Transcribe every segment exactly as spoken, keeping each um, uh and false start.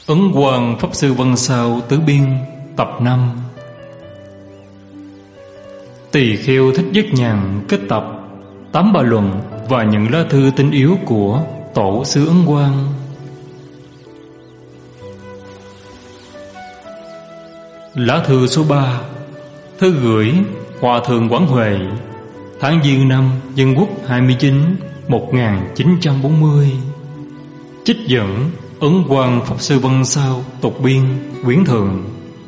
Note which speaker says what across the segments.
Speaker 1: Ấn Quang Pháp Sư Văn Sao Tứ Biên tập năm. Tỳ Kheo Thích Giác Nhàn kết tập tám bài luận và những lá thư tinh yếu của Tổ sư Ấn Quang. Lá thư số ba. Thư gửi Hòa Thượng Quảng Huệ, tháng Giêng năm Dân Quốc hai mươi chín một nghìn chín trăm bốn mươi. Trích dẫn Ấn Quang Pháp Sư Văn Sao tục biên quyển thượng.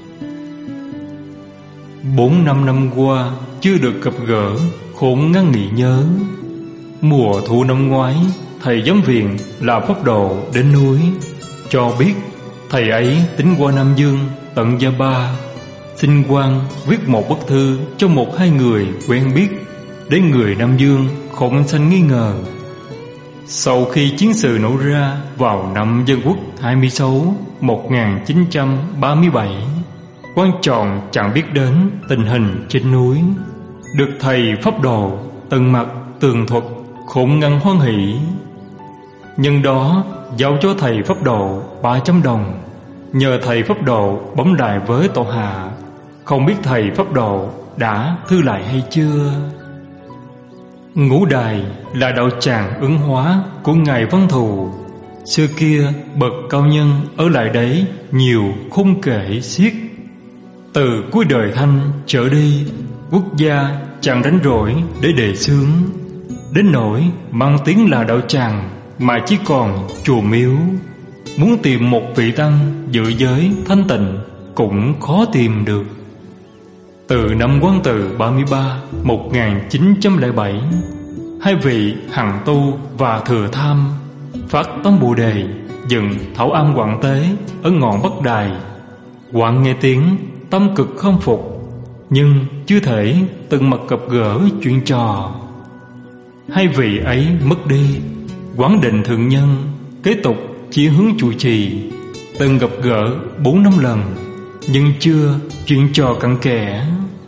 Speaker 1: Bốn năm năm qua chưa được gặp gỡ, khốn ngăn nghĩ nhớ. Mùa thu năm ngoái, thầy giám viện là Pháp Độ đến núi, cho biết thầy ấy tính qua Nam Dương tận Gia Ba, xin quan viết một bức thư cho một hai người quen biết, để người Nam Dương không sanh nghi ngờ. Sau khi chiến sự nổ ra vào năm Dân Quốc hai mươi sáu một nghìn chín trăm ba mươi bảy, quan tròn chẳng biết đến tình hình trên núi, được thầy Pháp Độ tận mặt tường thuật, khổng ngăn hoan hỷ. Nhân đó giao cho thầy Pháp Độ ba trăm đồng, nhờ thầy Pháp Độ bấm lại với tổ hạ. Không biết thầy Pháp Độ đã thư lại hay chưa. Ngũ Đài là đạo tràng ứng hóa của ngài Văn Thù. Xưa kia bậc cao nhân ở lại đấy nhiều không kể xiết. Từ cuối đời Thanh trở đi, quốc gia chẳng rảnh rỗi để đề xướng, đến nỗi mang tiếng là đạo tràng mà chỉ còn chùa miếu. Muốn tìm một vị tăng giữ giới thanh tịnh cũng khó tìm được. Từ năm Quán Tự ba mươi ba một nghìn chín trăm lẻ bảy, hai vị Hằng Tu và Thừa Tham phát tấm bồ đề dựng Thảo Am Quảng Tế ở ngọn Bắc Đài. Quảng nghe tiếng tâm cực không phục, nhưng chưa thể từng mặt gặp gỡ chuyện trò. Hai vị ấy mất đi, Quảng định thượng nhân kế tục chỉ hướng trụ trì, từng gặp gỡ bốn năm lần, nhưng chưa chuyện trò cặn kẽ.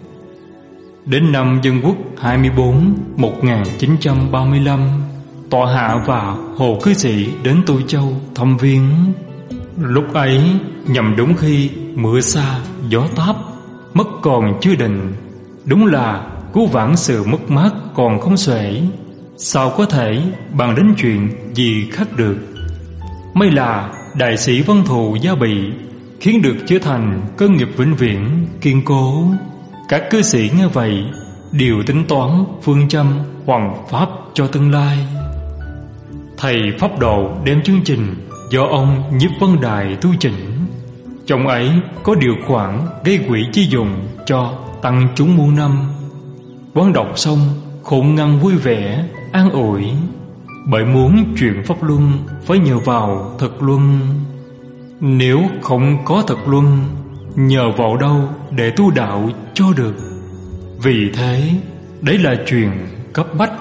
Speaker 1: Đến năm Dân Quốc hai mươi bốn một nghìn chín trăm ba mươi lăm, tọa hạ và Hồ Cư Sĩ đến Tô Châu thăm viếng. Lúc ấy nhằm đúng khi mưa xa gió táp, mất còn chưa định, đúng là cứu vãn sự mất mát còn không xuể. Sao có thể bàn đến chuyện gì khác được. May là đại sĩ Văn Thù gia bị, khiến được trở thành cơ nghiệp vĩnh viễn kiên cố. Các cư sĩ nghe vậy đều tính toán phương châm hoằng pháp cho tương lai. Thầy Pháp Độ đem chương trình do ông Nhiếp Vân Đài tu chỉnh. Trong ấy có điều khoản gây quỹ chi dùng cho tăng chúng muôn năm. Quán đọc xong khôn ngăn vui vẻ an ủi, bởi muốn chuyện pháp luân phải nhờ vào thực luân. Nếu không có thực luân, nhờ vào đâu để tu đạo cho được. Vì thế đấy là chuyện cấp bách.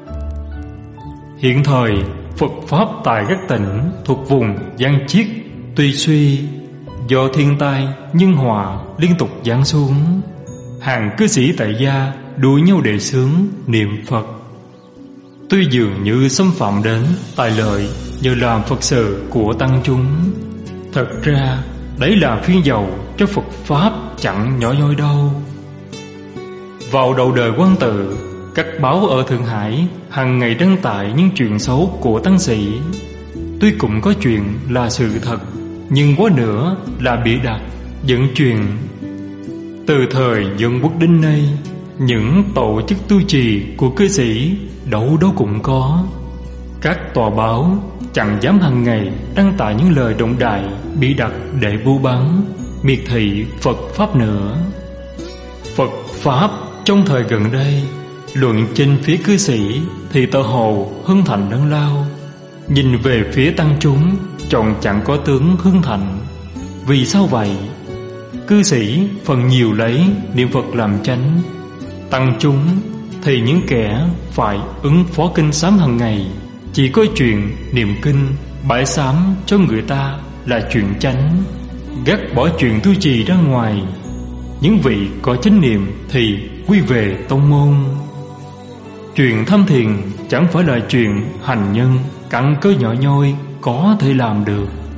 Speaker 1: Hiện thời Phật Pháp tại các tỉnh thuộc vùng Giang Chiết tuy suy, do thiên tai nhân họa liên tục giáng xuống. Hàng cư sĩ tại gia đua nhau đề xướng niệm Phật. Tuy dường như xâm phạm đến tài lợi nhờ làm Phật sự của tăng chúng, thật ra đấy là phiên dầu cho Phật Pháp chẳng nhỏ nhoi đâu. Vào đầu đời Quán Tự, các báo ở Thượng Hải hàng ngày đăng tải những chuyện xấu của tăng sĩ. Tuy cũng có chuyện là sự thật, nhưng quá nữa là bịa đặt, dẫn truyền. Từ thời Dân Quốc đến nay, những tổ chức tu trì của cư sĩ đâu đâu cũng có. Các tòa báo chẳng dám hàng ngày đăng tải những lời động đại bị đặt để vu báng, miệt thị Phật Pháp nữa. Phật Pháp trong thời gần đây, luận trên phía cư sĩ thì tờ hồ hưng thạnh lớn lao, nhìn về phía tăng chúng chọn chẳng có tướng hưng thạnh. Vì sao vậy? Cư sĩ phần nhiều lấy niệm Phật làm chánh, tăng chúng thì những kẻ phải ứng phó kinh sám hàng ngày, chỉ có chuyện niệm kinh bãi sám cho người ta là chuyện chánh, gác bỏ chuyện tu trì ra ngoài. Những vị có chánh niệm thì quy về tông môn. Chuyện tham thiền chẳng phải là chuyện hành nhân cặn cơ nhỏ nhoi có thể làm được.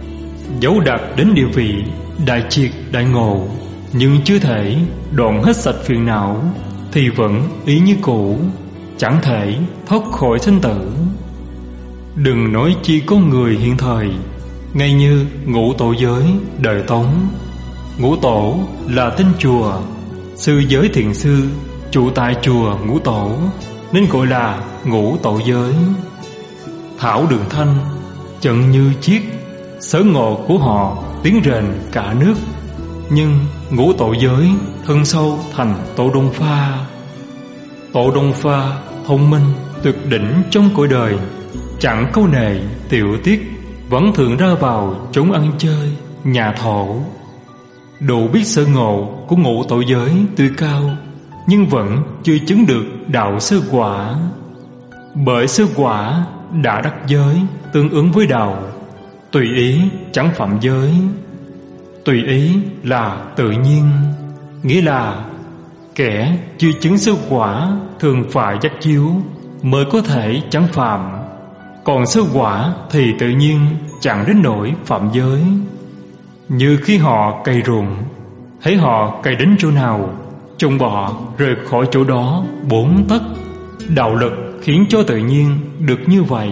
Speaker 1: dẫu đạt đến địa vị đại triệt đại ngộ, nhưng chưa thể đoạn hết sạch phiền não, thì vẫn ý như cũ, chẳng thể thoát khỏi sinh tử. Đừng nói chi có người hiện thời, ngay như Ngũ Tổ giới đời Tống. Ngũ Tổ là tên chùa, sư giới thiền sư trụ tại chùa Ngũ Tổ, nên gọi là Ngũ Tổ giới. Thảo Đường Thanh chận như chiếc, sở ngộ của họ tiếng rền cả nước. Nhưng Ngũ Tổ giới thân sâu thành Tổ Đông Pha. Tổ Đông Pha thông minh tuyệt đỉnh trong cõi đời, chẳng câu nệ tiểu tiết, vẫn thường ra vào chúng ăn chơi nhà thổ. Đủ biết sở ngộ của Ngũ Tổ giới tuy cao, nhưng vẫn chưa chứng được đạo sơ quả. Bởi sơ quả đã đắc giới tương ứng với đạo, tùy ý chẳng phạm giới. Tùy ý là tự nhiên, nghĩa là kẻ chưa chứng sơ quả thường phải dắt chiếu mới có thể chẳng phạm. Còn sơ quả thì tự nhiên chẳng đến nỗi phạm giới. Như khi họ cày ruộng, thấy họ cày đến chỗ nào, trông bọ rời khỏi chỗ đó bốn tấc. Đạo lực khiến cho tự nhiên được như vậy.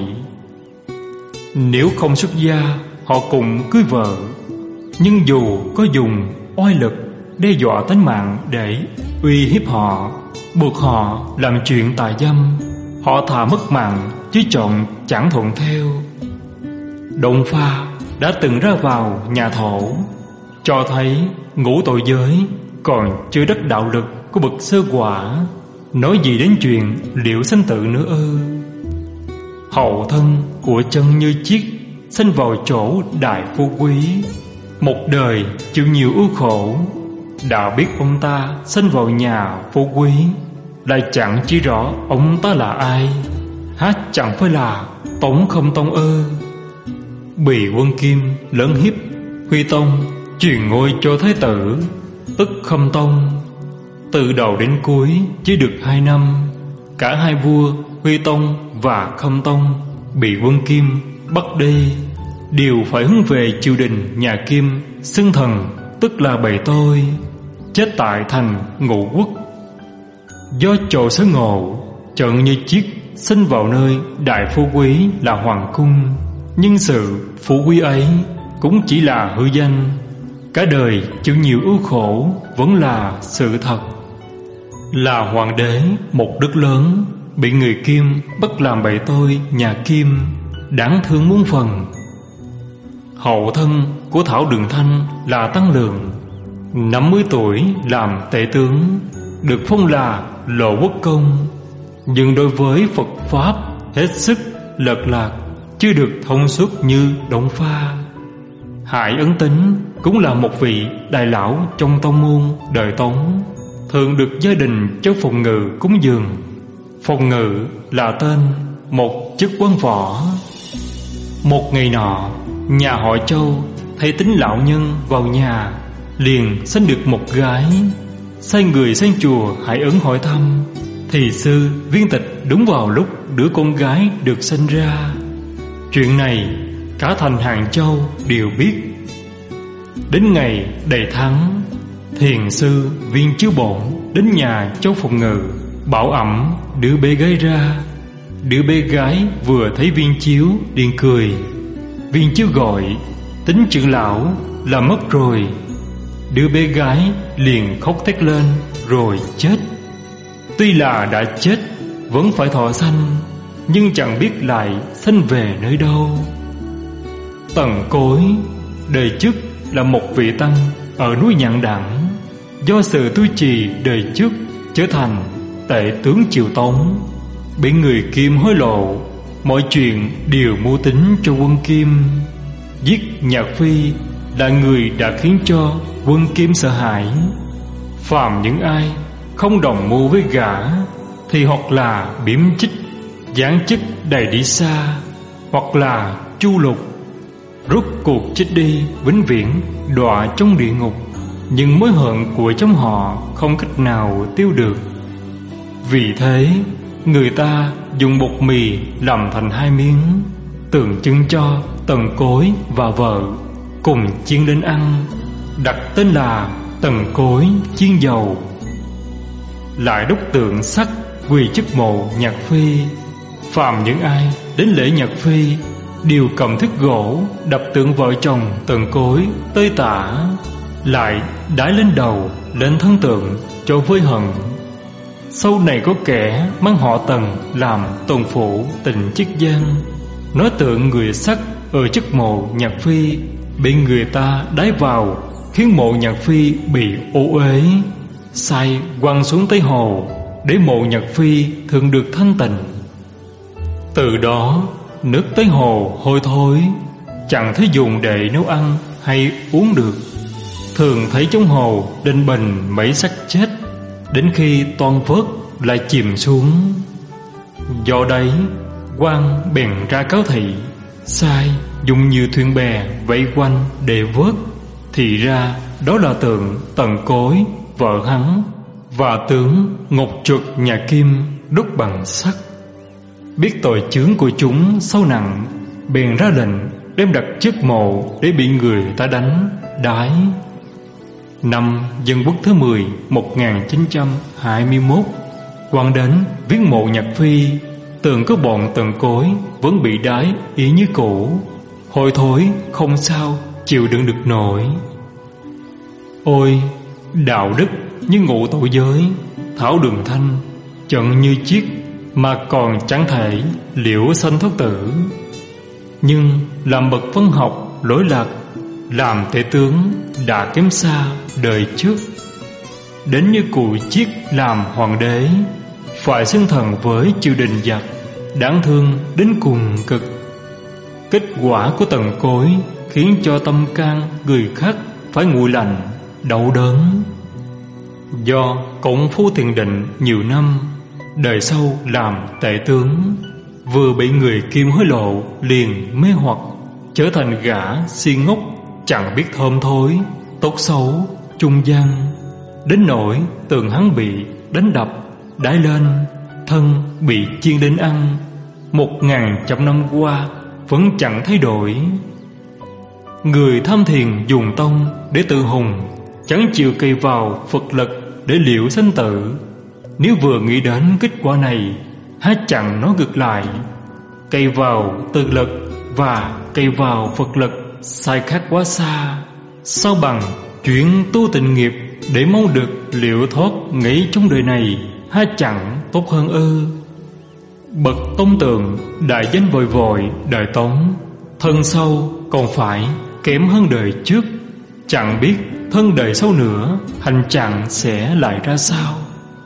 Speaker 1: Nếu không xuất gia, họ cũng cưới vợ, nhưng dù có dùng oai lực đe dọa tính mạng để uy hiếp họ, buộc họ làm chuyện tà dâm, họ thà mất mạng chứ chọn chẳng thuận theo. Đông Pha đã từng ra vào nhà thổ, cho thấy Ngũ Tổ giới còn chưa đắc đạo lực của bậc sơ quả, nói gì đến chuyện liệu sinh tử nữa ư. Hậu thân của Chân Như Chiết sinh vào chỗ đại phú quý, một đời chịu nhiều ưu khổ. Đã biết ông ta sinh vào nhà phú quý, lại chẳng chỉ rõ ông ta là ai, hát chẳng phải là Tống Khâm Tông ư. Bị Quân Kim lớn hiếp, Huy Tông truyền ngôi cho thái tử, tức Khâm Tông. Từ đầu đến cuối chỉ được hai năm, cả hai vua Huy Tông và Khâm Tông bị Quân Kim bắt đi, đều phải hướng về triều đình nhà Kim xưng thần, tức là bầy tôi, chết tại thành Ngũ Quốc. Do trồ sở ngộ, Trận Như Chiết sinh vào nơi đại phú quý là hoàng cung, nhưng sự phú quý ấy cũng chỉ là hư danh. Cả đời chịu nhiều ưu khổ vẫn là sự thật. Là hoàng đế một nước lớn, bị người Kim bắt làm bầy tôi nhà Kim, đáng thương muôn phần. Hậu thân của Thảo Đường Thanh là Tăng Lượng, năm mươi tuổi làm tể tướng, được phong là Lộ Quốc Công, nhưng đối với Phật Pháp hết sức lệch lạc, chưa được thông suốt như Đông Pha. Hải Ấn Tính cũng là một vị đại lão trong tông môn đời Tống, thường được gia đình Châu Phòng Ngự cúng dường. Phòng Ngự là tên một chức quan võ. Một ngày nọ, nhà họ Châu thấy Tính lão nhân vào nhà, liền sinh được một gái. Sai người sang chùa Hải Ấn hỏi thăm, thì sư Viên Tịch đúng vào lúc đứa con gái được sinh ra. Chuyện này cả thành Hàng Châu đều biết. Đến ngày đầy tháng, thiền sư Viên Chiếu Bổn đến nhà Châu Phòng Ngự, bảo ẵm đứa bé gái ra. Đứa bé gái vừa thấy Viên Chiếu liền cười. Viên Chiếu gọi, Tính trưởng lão là mất rồi. Đứa bé gái liền khóc thét lên rồi chết. Tuy là đã chết, vẫn phải thọ sanh, nhưng chẳng biết lại sanh về nơi đâu. Tần Cối đời trước là một vị tăng ở núi Nhạn Đẳng, do sự tu trì đời trước trở thành tể tướng triều Tống, bị người Kim hối lộ, mọi chuyện đều mưu tính cho quân Kim. Giết Nhạc Phi là người đã khiến cho quân Kim sợ hãi. Phàm những ai không đồng mưu với gã thì hoặc là biếm chích, giáng chức đầy đi xa, hoặc là chu lục. Rốt cuộc chết đi vĩnh viễn đọa trong địa ngục, nhưng mối hận của trong họ không cách nào tiêu được. Vì thế người ta dùng bột mì làm thành hai miếng, tượng trưng cho Tần Cối và vợ cùng chiên lên ăn, đặt tên là Tần Cối chiên dầu. Lại đúc tượng sắt quy chức mộ Nhạc Phi. Phàm những ai đến lễ Nhạc Phi đều cầm thước gỗ đập tượng vợ chồng Tần Cối tơi tả, lại đái lên đầu lên thân tượng cho vơi hận. Sau này có kẻ mang họ Tần làm tồn phụ tình chiết giang, nói tượng người sắt ở chức mộ Nhạc Phi bị người ta đái vào, khiến mộ Nhạc Phi bị ô uế, sai quăng xuống Tây Hồ để mộ Nhạc Phi thường được thanh tịnh. Từ đó nước Tây Hồ hôi thối, chẳng thấy dùng để nấu ăn hay uống được. Thường thấy trong hồ đinh bình mấy xác chết, đến khi toan vớt lại chìm xuống. Do đấy quan bèn ra cáo thị, sai dùng nhiều thuyền bè vây quanh để vớt. Thì ra đó là tượng Tần Cối vợ hắn và tướng Ngọc Chuột nhà Kim đúc bằng sắt. Biết tội chướng của chúng sâu nặng, bèn ra lệnh đem đặt trước mộ để bị người ta đánh đái. Năm Dân Quốc thứ mười một nghìn chín trăm hai mươi mốt, quan đến viếng mộ Nhạc Phi, tưởng có bọn Tần Cối vẫn bị đái y như cũ, hôi thối không sao chịu đựng được nổi. Ôi đạo đức như ngũ tội giới, thảo đường thanh trận như chiếc, mà còn chẳng thể liễu sanh thoát tử. Nhưng làm bậc văn học lỗi lạc, làm tể tướng đã kém xa đời trước. Đến như cụ Chiết làm hoàng đế, phải xưng thần với triều đình giặc, đáng thương đến cùng cực. Kết quả của Tần Cối khiến cho tâm can người khác phải nguội lạnh, đau đớn. Do cộng phu tiền định nhiều năm, đời sau làm tể tướng, vừa bị người Kim hối lộ liền mê hoặc, trở thành gã si ngốc, chẳng biết thơm thối, tốt xấu, trung gian. Đến nỗi tường hắn bị đánh đập, đái lên, thân bị chiên đến ăn, một ngàn trăm năm qua vẫn chẳng thay đổi. Người tham thiền dùng tông để tự hùng, chẳng chịu cày vào Phật lực để liễu sanh tử. Nếu vừa nghĩ đến kết quả này, há chẳng nói ngược lại. Cày vào tự lực và cày vào Phật lực sai khác quá xa. Sao bằng chuyện tu tịnh nghiệp để mong được liễu thoát nghĩ trong đời này, há chẳng tốt hơn ư? Bậc Tông Tường đại danh vội vội đời Tống, thân sau còn phải kém hơn đời trước. Chẳng biết thân đời sau nữa hành trạng sẽ lại ra sao.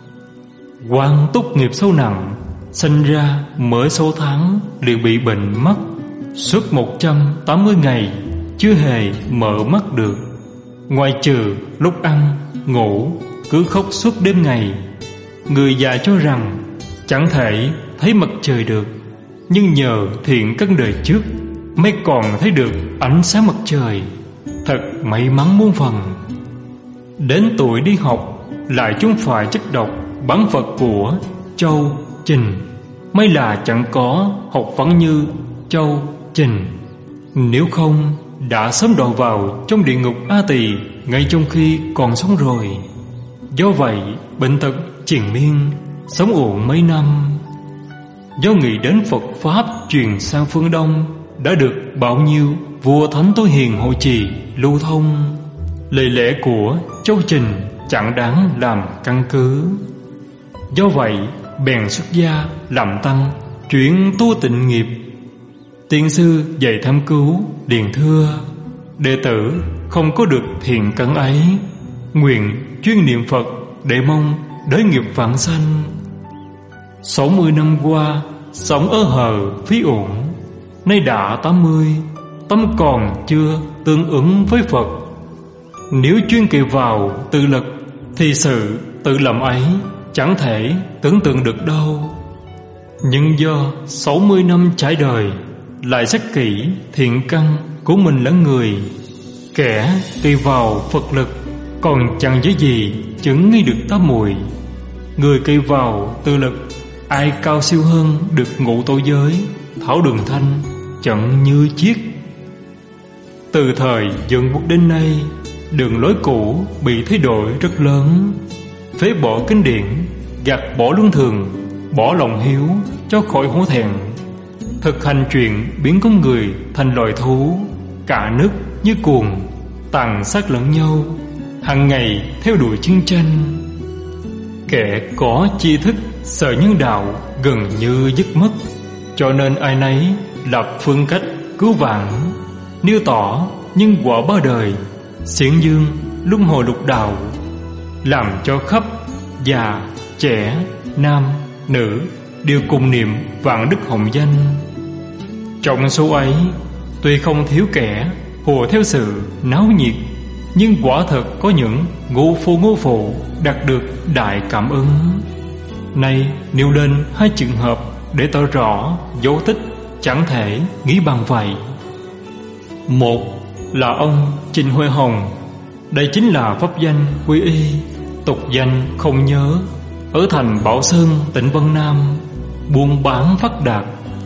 Speaker 1: Quan túc nghiệp sâu nặng, sinh ra mới số tháng liền bị bệnh mất, suốt một trăm tám mươi ngày chưa hề mở mắt được. Ngoài trừ lúc ăn, ngủ cứ khóc suốt đêm ngày. Người già cho rằng chẳng thể thấy mặt trời được, nhưng nhờ thiện căn đời trước mới còn thấy được ánh sáng mặt trời. Thật may mắn muôn phần. Đến tuổi đi học lại chúng phải chất độc bắn Phật của Châu Trình, mới là chẳng có học vấn như Châu Trình. Nếu không đã sớm đọa vào trong địa ngục A Tỳ ngay trong khi còn sống rồi. Do vậy bệnh tật triền miên, sống uổng mấy năm. Do nghĩ đến Phật Pháp truyền sang phương Đông, đã được bao nhiêu vua thánh tối hiền hộ trì lưu thông. Lời lẽ của Châu Trình chẳng đáng làm căn cứ. Do vậy bèn xuất gia làm tăng, chuyển tu tịnh nghiệp. Tiên sư dạy tham cứu liền thưa: đệ tử không có được thiện căn ấy, nguyện chuyên niệm Phật để mong đới nghiệp vãng sanh. Sáu mươi năm qua sống ở hờ phí uổng, nay đã tám mươi, tâm còn chưa tương ứng với Phật. Nếu chuyên kỳ vào tự lực thì sự tự lầm ấy chẳng thể tưởng tượng được đâu. Nhưng do sáu mươi năm trải đời, lại rất kỹ thiện căn của mình lẫn người, kẻ kỳ vào Phật lực còn chẳng dễ gì chứng nghi được tám muội. Người kỳ vào tự lực, ai cao siêu hơn được ngũ tổ giới, thảo đường thanh, chẳng như chiếc. Từ thời Dân Quốc đến nay, đường lối cũ bị thay đổi rất lớn. Phế bỏ kinh điển, gạt bỏ luân thường, bỏ lòng hiếu cho khỏi hổ thẹn, thực hành chuyện biến con người thành loài thú. Cả nước như cuồng, tàn sát lẫn nhau, hàng ngày theo đuổi chiến tranh. Kẻ có tri thức sợ nhân đạo gần như dứt mất, cho nên ai nấy lập phương cách cứu vãn, nêu tỏ nhân quả ba đời, xiển dương luân hồi lục đạo, làm cho khắp già trẻ nam nữ đều cùng niệm vạn đức hồng danh. Trong số ấy tuy không thiếu kẻ hùa theo sự náo nhiệt, nhưng quả thật có những ngô phu ngô phụ đạt được đại cảm ứng. Nay nêu lên hai trường hợp để tỏ rõ dấu tích chẳng thể nghĩ bằng vậy. Một là ông Trịnh Huệ Hồng. Đây chính là pháp danh quy y, tục danh không nhớ, ở thành Bảo Sơn, tỉnh Vân Nam, buôn bán phát đạt.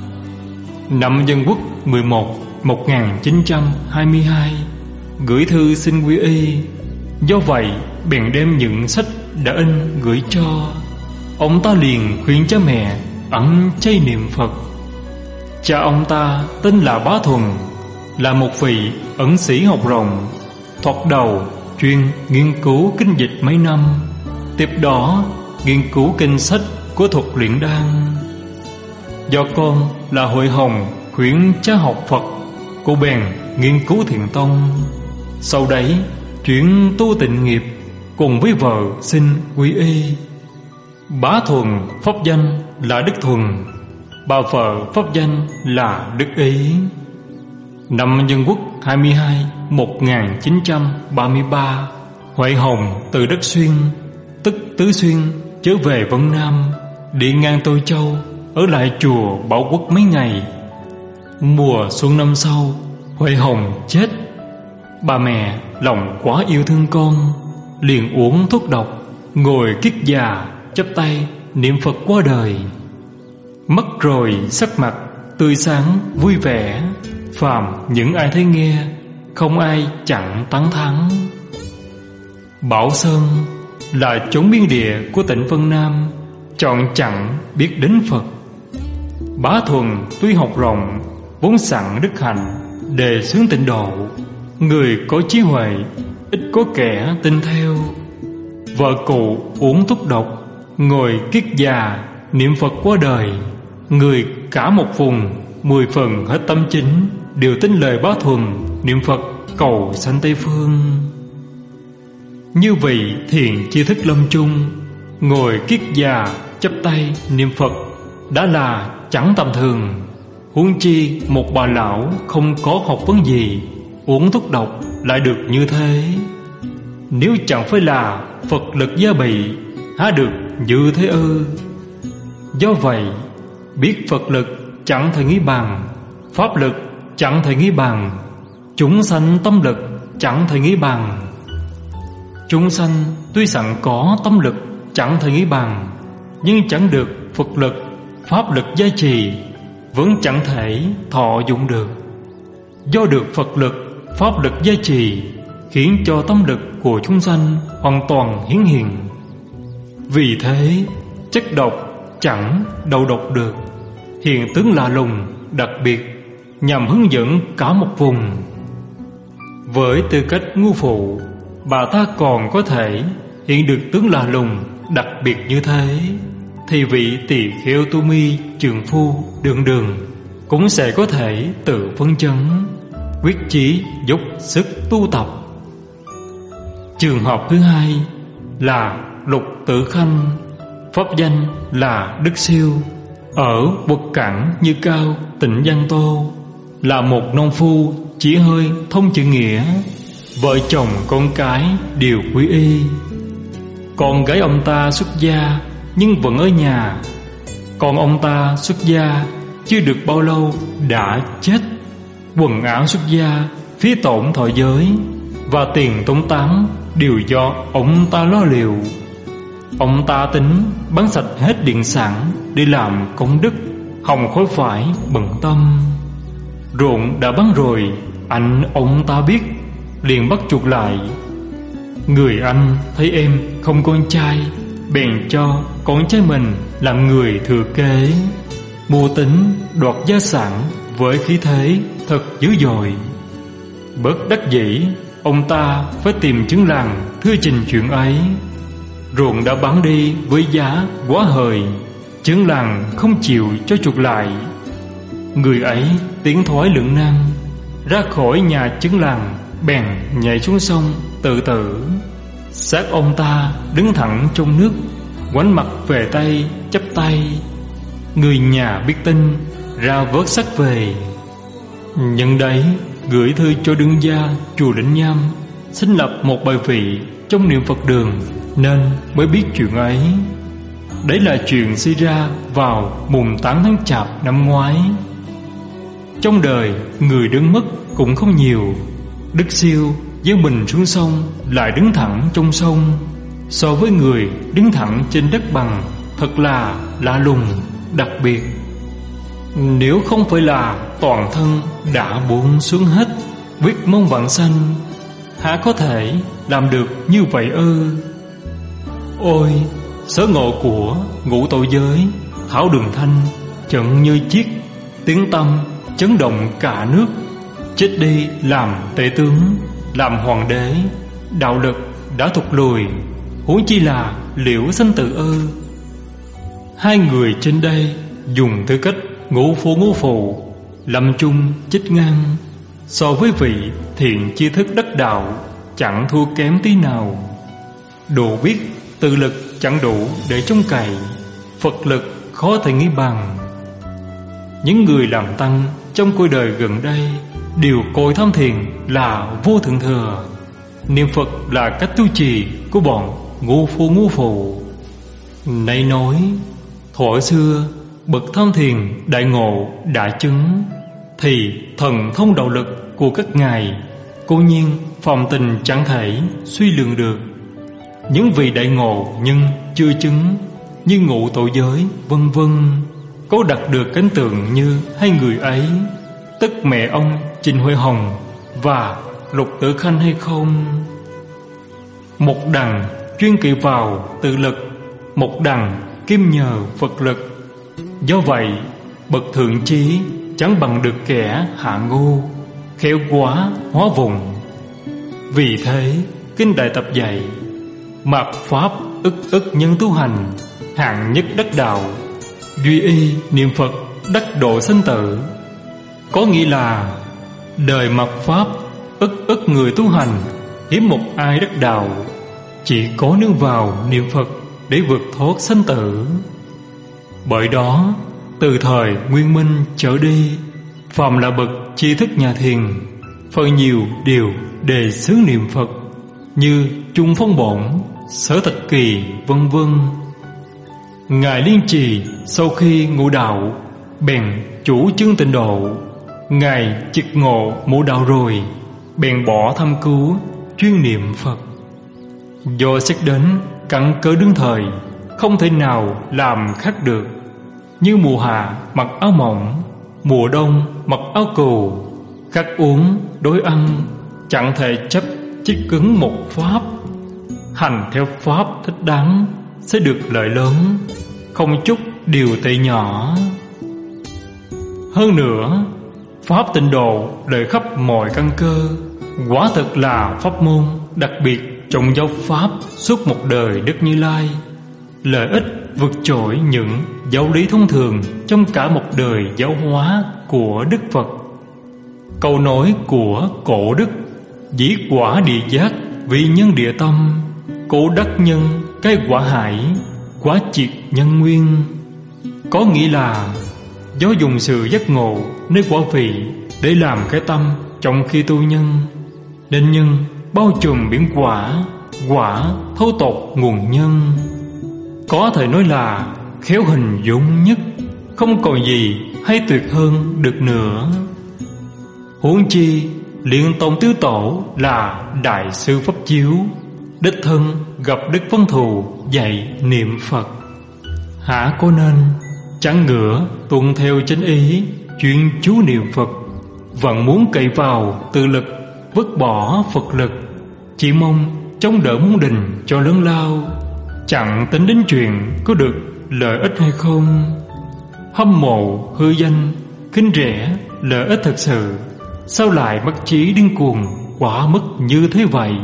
Speaker 1: Năm Dân Quốc mười một một nghìn chín trăm hai mươi hai, gửi thư xin quy y. Do vậy bèn đem những sách đã in gửi cho. Ông ta liền khuyên cha mẹ ẩn chay niệm Phật. Cha ông ta tên là Bá Thuần, là một vị ẩn sĩ học rộng. Thoạt đầu chuyên nghiên cứu kinh dịch mấy năm, tiếp đó nghiên cứu kinh sách của thuật luyện đan. Do con là Huệ Hồng khuyên cha học Phật, cô bèn nghiên cứu thiền tông. Sau đấy chuyển tu tịnh nghiệp, cùng với vợ xin quy y. Bá Thuần pháp danh là Đức Thuần, bà vợ pháp danh là Đức Ý. Năm Dân Quốc hai mươi hai một nghìn chín trăm ba mươi ba, Huệ Hồng từ Đất Xuyên, tức Tứ Xuyên, trở về Vân Nam, đi ngang Tô Châu, ở lại chùa Bảo Quốc mấy ngày. Mùa xuân năm sau, Huệ Hồng chết. Bà mẹ lòng quá yêu thương con, liền uống thuốc độc, ngồi kiết già, chắp tay niệm Phật qua đời. Mất rồi sắc mặt tươi sáng vui vẻ, phàm những ai thấy nghe, không ai chẳng tán thán. Bảo Sơn là chốn biên địa của tỉnh Vân Nam, chọn chẳng biết đến Phật. Bá Thuần tuy học rộng, vốn sẵn đức hạnh, đề xướng tịnh độ, người có trí huệ, ít có kẻ tin theo. Vợ cụ uống thuốc độc, ngồi kiết già niệm Phật qua đời. Người cả một vùng mười phần hết tâm chính đều tin lời Bá Thuần niệm Phật cầu sanh Tây Phương. Như vị thiền tri thức lâm chung, ngồi kiết già chắp tay niệm Phật đã là chẳng tầm thường, huống chi một bà lão không có học vấn gì uống thuốc độc lại được như thế. Nếu chẳng phải là Phật lực gia bị, há được như thế ư? Do vậy biết Phật lực chẳng thể nghĩ bằng, pháp lực chẳng thể nghĩ bằng, chúng sanh tâm lực chẳng thể nghĩ bằng. Chúng sanh tuy sẵn có tâm lực chẳng thể nghĩ bằng, nhưng chẳng được Phật lực, pháp lực gia trì, vẫn chẳng thể thọ dụng được. Do được Phật lực, pháp lực gia trì, khiến cho tâm lực của chúng sanh hoàn toàn hiển hiện. Vì thế chất độc chẳng đầu độc được, hiện tướng lạ lùng đặc biệt, nhằm hướng dẫn cả một vùng. Với tư cách ngu phụ, bà ta còn có thể hiện được tướng lạ lùng đặc biệt như thế, thì vị tỳ kheo tu mi trường phu đường đường cũng sẽ có thể tự phân chấn, quyết chí dốc sức tu tập. Trường hợp thứ hai là Lục Tử Khanh, pháp danh là Đức Siêu, ở Quật Cảng Như Cao, tỉnh Giang Tô, là một nông phu chỉ hơi thông chữ nghĩa. Vợ chồng con cái đều quy y. Con gái ông ta xuất gia nhưng vẫn ở nhà, còn ông ta xuất gia chưa được bao lâu đã chết. Quần áo xuất gia, phí tổn thọ giới và tiền tống táng đều do ông ta lo liệu. Ông ta tính bán sạch hết điện sản để làm công đức, hòng khỏi phải bận tâm. Ruộng đã bán rồi, anh ông ta biết, liền bắt chuột lại. Người anh thấy em không con trai, bèn cho con trai mình làm người thừa kế, mưu tính đoạt gia sản với khí thế thật dữ dội. Bất đắc dĩ, ông ta phải tìm chứng làng thưa trình chuyện ấy. Ruộng đã bán đi với giá quá hời, chứng làng không chịu cho chuộc lại. Người ấy tiến thoái lưỡng nan, ra khỏi nhà chứng làng, bèn nhảy xuống sông tự tử. Xác ông ta đứng thẳng trong nước, ngoảnh mặt về Tây chắp tay. Người nhà biết tin, ra vớt xác về. Nhân đấy gửi thư cho đương gia chùa Lĩnh Nham, xin lập một bài vị trong niệm Phật đường, nên mới biết chuyện ấy. Đấy là chuyện xảy ra vào mùng tám tháng Chạp năm ngoái. Trong đời người đứng mất cũng không nhiều. Đức Siêu gieo mình xuống sông lại đứng thẳng trong sông, so với người đứng thẳng trên đất bằng thật là lạ lùng, đặc biệt. Nếu không phải là toàn thân đã buông xuống hết, quyết mong vãng sanh, há có thể làm được như vậy ư? Ôi, sở ngộ của ngũ tội giới, Thảo Đường Thanh chận như chiếc, tiếng tâm chấn động cả nước. Chết đi làm tể tướng, làm hoàng đế, đạo lực đã thụt lùi, huống chi là Liễu Sanh Tử ư? Hai người trên đây dùng tư cách ngũ phu ngũ phụ, lâm chung chích ngang, so với vị thiện tri thức đắc đạo chẳng thua kém tí nào. Đủ biết tự lực chẳng đủ để trông cậy, Phật lực khó thể nghĩ bằng. Những người làm tăng trong cuộc đời gần đây đều coi tham thiền là vô thượng thừa, niệm Phật là cách tu trì của bọn ngu phu ngu phụ. Nay nói thuở xưa bậc tham thiền đại ngộ đã chứng, thì thần thông đạo lực của các ngài cố nhiên phàm tình chẳng thể suy lượng được. Những vị đại ngộ nhưng chưa chứng, như ngũ tội giới vân vân, có đạt được cảnh tượng như hai người ấy, tức mẹ ông Trình Huệ Hồng và Lục Tử Khanh hay không? Một đằng chuyên kỵ vào tự lực, một đằng kim nhờ Phật lực. Do vậy bậc thượng trí chẳng bằng được kẻ hạ ngu, khéo quá hóa vùng. Vì thế kinh Đại Tập dạy: mạt pháp ức ức nhân tu hành, hạng nhất đắc đạo, duy y niệm Phật đắc độ sanh tử. Có nghĩa là đời mạt pháp ức ức người tu hành, hiếm một ai đắc đạo, chỉ có nương vào niệm Phật để vượt thoát sanh tử. Bởi đó từ thời Nguyên Minh trở đi, phàm là bậc tri thức nhà thiền, phần nhiều đều đề xướng niệm Phật, như Trung Phong Bổn, Sở Tịch Kỳ vân vân. Ngài Liên Trì sau khi ngộ đạo bèn chủ trương tịnh độ. Ngài trực ngộ ngộ đạo rồi, bèn bỏ thăm cứu chuyên niệm Phật. Do xét đến căn cơ đương thời, không thể nào làm khác được. Như mùa hạ mặc áo mỏng, mùa đông mặc áo cừu, khắc uống đối ăn, chẳng thể chấp chí cứng một pháp. Hành theo pháp thích đáng sẽ được lợi lớn, không chút điều tệ nhỏ. Hơn nữa, pháp tịnh độ lợi khắp mọi căn cơ, quả thực là pháp môn đặc biệt trong giáo pháp suốt một đời Đức Như Lai. Lợi ích vượt trội những giáo lý thông thường trong cả một đời giáo hóa của Đức Phật. Câu nói của cổ Đức: dĩ quả địa giác, vì nhân địa tâm, cố đắc nhân cái quả hải, quá triệt nhân nguyên. Có nghĩa là do dùng sự giác ngộ nơi quả vị để làm cái tâm trong khi tu nhân, nên nhân bao trùm biển quả, quả thâu tột nguồn nhân. Có thể nói là khéo hình dung nhất, không còn gì hay tuyệt hơn được nữa. Huống chi Liên Tông Tứ Tổ là đại sư pháp chiếu, đích thân gặp Đức Văn Thù dạy niệm Phật. Hả có nên chẳng ngửa tuân theo chánh ý, chuyên chú niệm Phật, vẫn muốn cậy vào tự lực, vứt bỏ Phật lực, chỉ mong chống đỡ môn đình cho lớn lao, chẳng tính đến chuyện có được lợi ích hay không. Hâm mộ hư danh, khinh rẻ lợi ích thật sự, sao lại bất trí điên cuồng quá mức như thế vậy?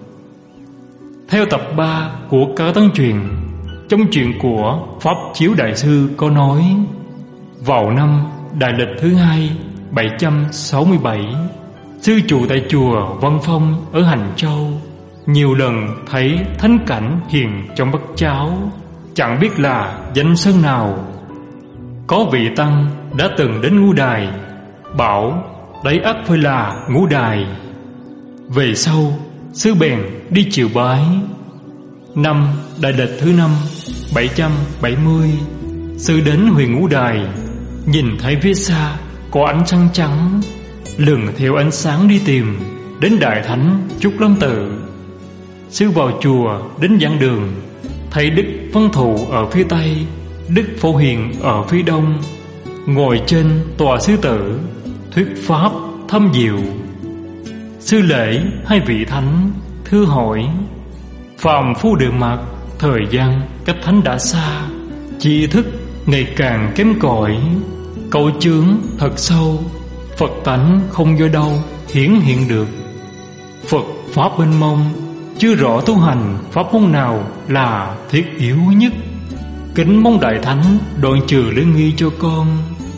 Speaker 1: Theo tập ba của Cao Tăng Truyền, trong chuyện của Pháp Chiếu Đại Sư có nói, vào năm Đại Lịch thứ hai bảy trăm sáu mươi bảy, sư trụ tại chùa Văn Phong ở Hành Châu nhiều lần thấy thánh cảnh hiện trong bát cháo, chẳng biết là danh sơn nào. Có vị tăng đã từng đến ngũ đài, bảo đấy ắt phải là ngũ đài. Về sau sư bèn đi chiều bái. Năm Đại Lịch thứ năm bảy trăm bảy mươi, sư đến huyện ngũ đài, nhìn thấy phía xa có ánh sáng trắng, lừng theo ánh sáng đi tìm đến Đại Thánh Trúc Lâm Tự. Sư vào chùa đến giảng đường, thấy Đức Văn Thù ở phía tây, Đức Phổ Hiền ở phía đông, ngồi trên tòa sư tử thuyết pháp thâm diệu. Sư lễ hai vị thánh, thưa hỏi: phàm phu đường mặt, thời gian cách thánh đã xa, tri thức ngày càng kém cỏi, câu chướng thật sâu, Phật tánh không do đâu hiển hiện được. Phật pháp mênh mông, chưa rõ tu hành pháp môn nào là thiết yếu nhất. Kính mong Đại Thánh đoạn trừ lễ nghi cho con.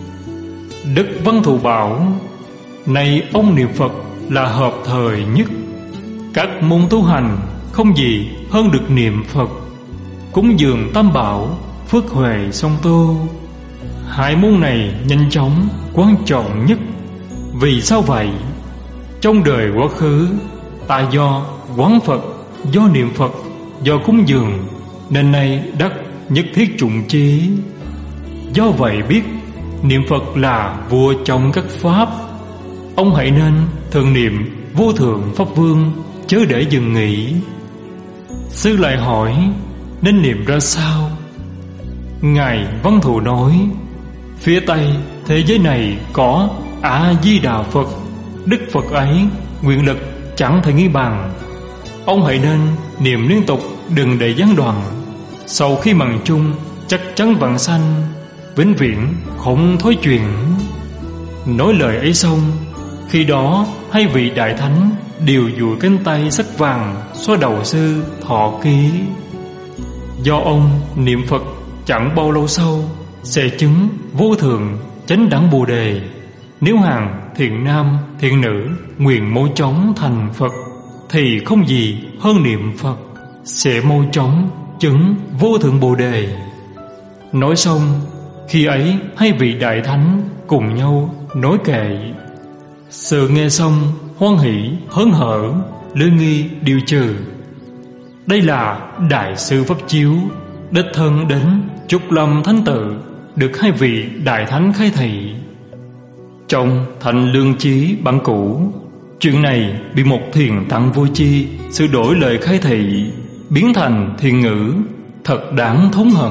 Speaker 1: Đức Văn Thù bảo: này ông niệm Phật là hợp thời nhất. Các môn tu hành không gì hơn được niệm Phật. Cúng dường Tam Bảo, phước huệ song tô, hai môn này nhanh chóng quan trọng nhất. Vì sao vậy? Trong đời quá khứ, ta do quán Phật, do niệm Phật, do cúng dường, nên nay đắc nhất thiết trụng chí. Do vậy biết niệm Phật là vua trong các pháp. Ông hãy nên thường niệm vô thượng Pháp Vương, chớ để dừng nghỉ. Sư lại hỏi: nên niệm ra sao? Ngài Văn Thù nói: phía Tây thế giới này có A-di-đà Phật, Đức Phật ấy nguyện lực chẳng thể nghĩ bằng. Ông hãy nên niệm liên tục, đừng để gián đoạn. Sau khi mằng chung chắc chắn vãng sanh, vĩnh viễn không thối chuyển. Nói lời ấy xong, khi đó hai vị đại thánh đều duỗi cánh tay sắc vàng xoa đầu sư thọ ký. Do ông niệm Phật chẳng bao lâu sau sẽ chứng vô thượng chánh đẳng Bồ Đề. Nếu hàng thiện nam thiện nữ nguyện mau chóng thành Phật, thì không gì hơn niệm Phật, sẽ mau chóng chứng vô thượng Bồ Đề. Nói xong, khi ấy hai vị đại thánh cùng nhau nói kệ. Sự nghe xong hoan hỷ hớn hở, lễ nghi điều trừ. Đây là đại sư Pháp Chiếu đích thân đến Trúc Lâm Thánh Tự, được hai vị đại thánh khai thị. Trong Thành Lương Chí bản cũ, chuyện này bị một thiền tăng vô chi sửa đổi lời khai thị, biến thành thiền ngữ, thật đáng thống hận.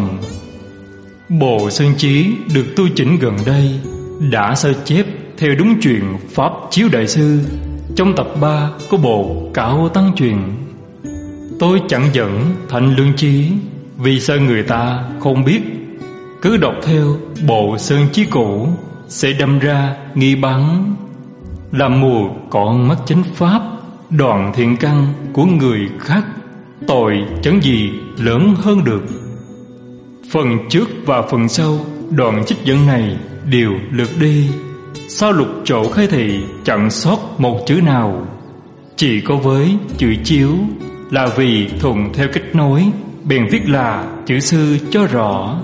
Speaker 1: Bộ Sơn Chí được tu chỉnh gần đây đã sơ chép theo đúng chuyện Pháp Chiếu Đại Sư trong tập ba của bộ Cao Tăng Truyền. Tôi chẳng dẫn Thành Lương Chí vì sợ người ta không biết, cứ đọc theo bộ Sơn Chí cũ sẽ đâm ra nghi bắn, làm mù con mắt chánh pháp, đoạn thiện căn của người khác, tội chẳng gì lớn hơn được. Phần trước và phần sau đoạn trích dẫn này đều lược đi, sao lục chỗ khai thị chẳng sót một chữ nào. Chỉ có với chữ chiếu là vì thuận theo cách nói, bèn viết là chữ sư cho rõ.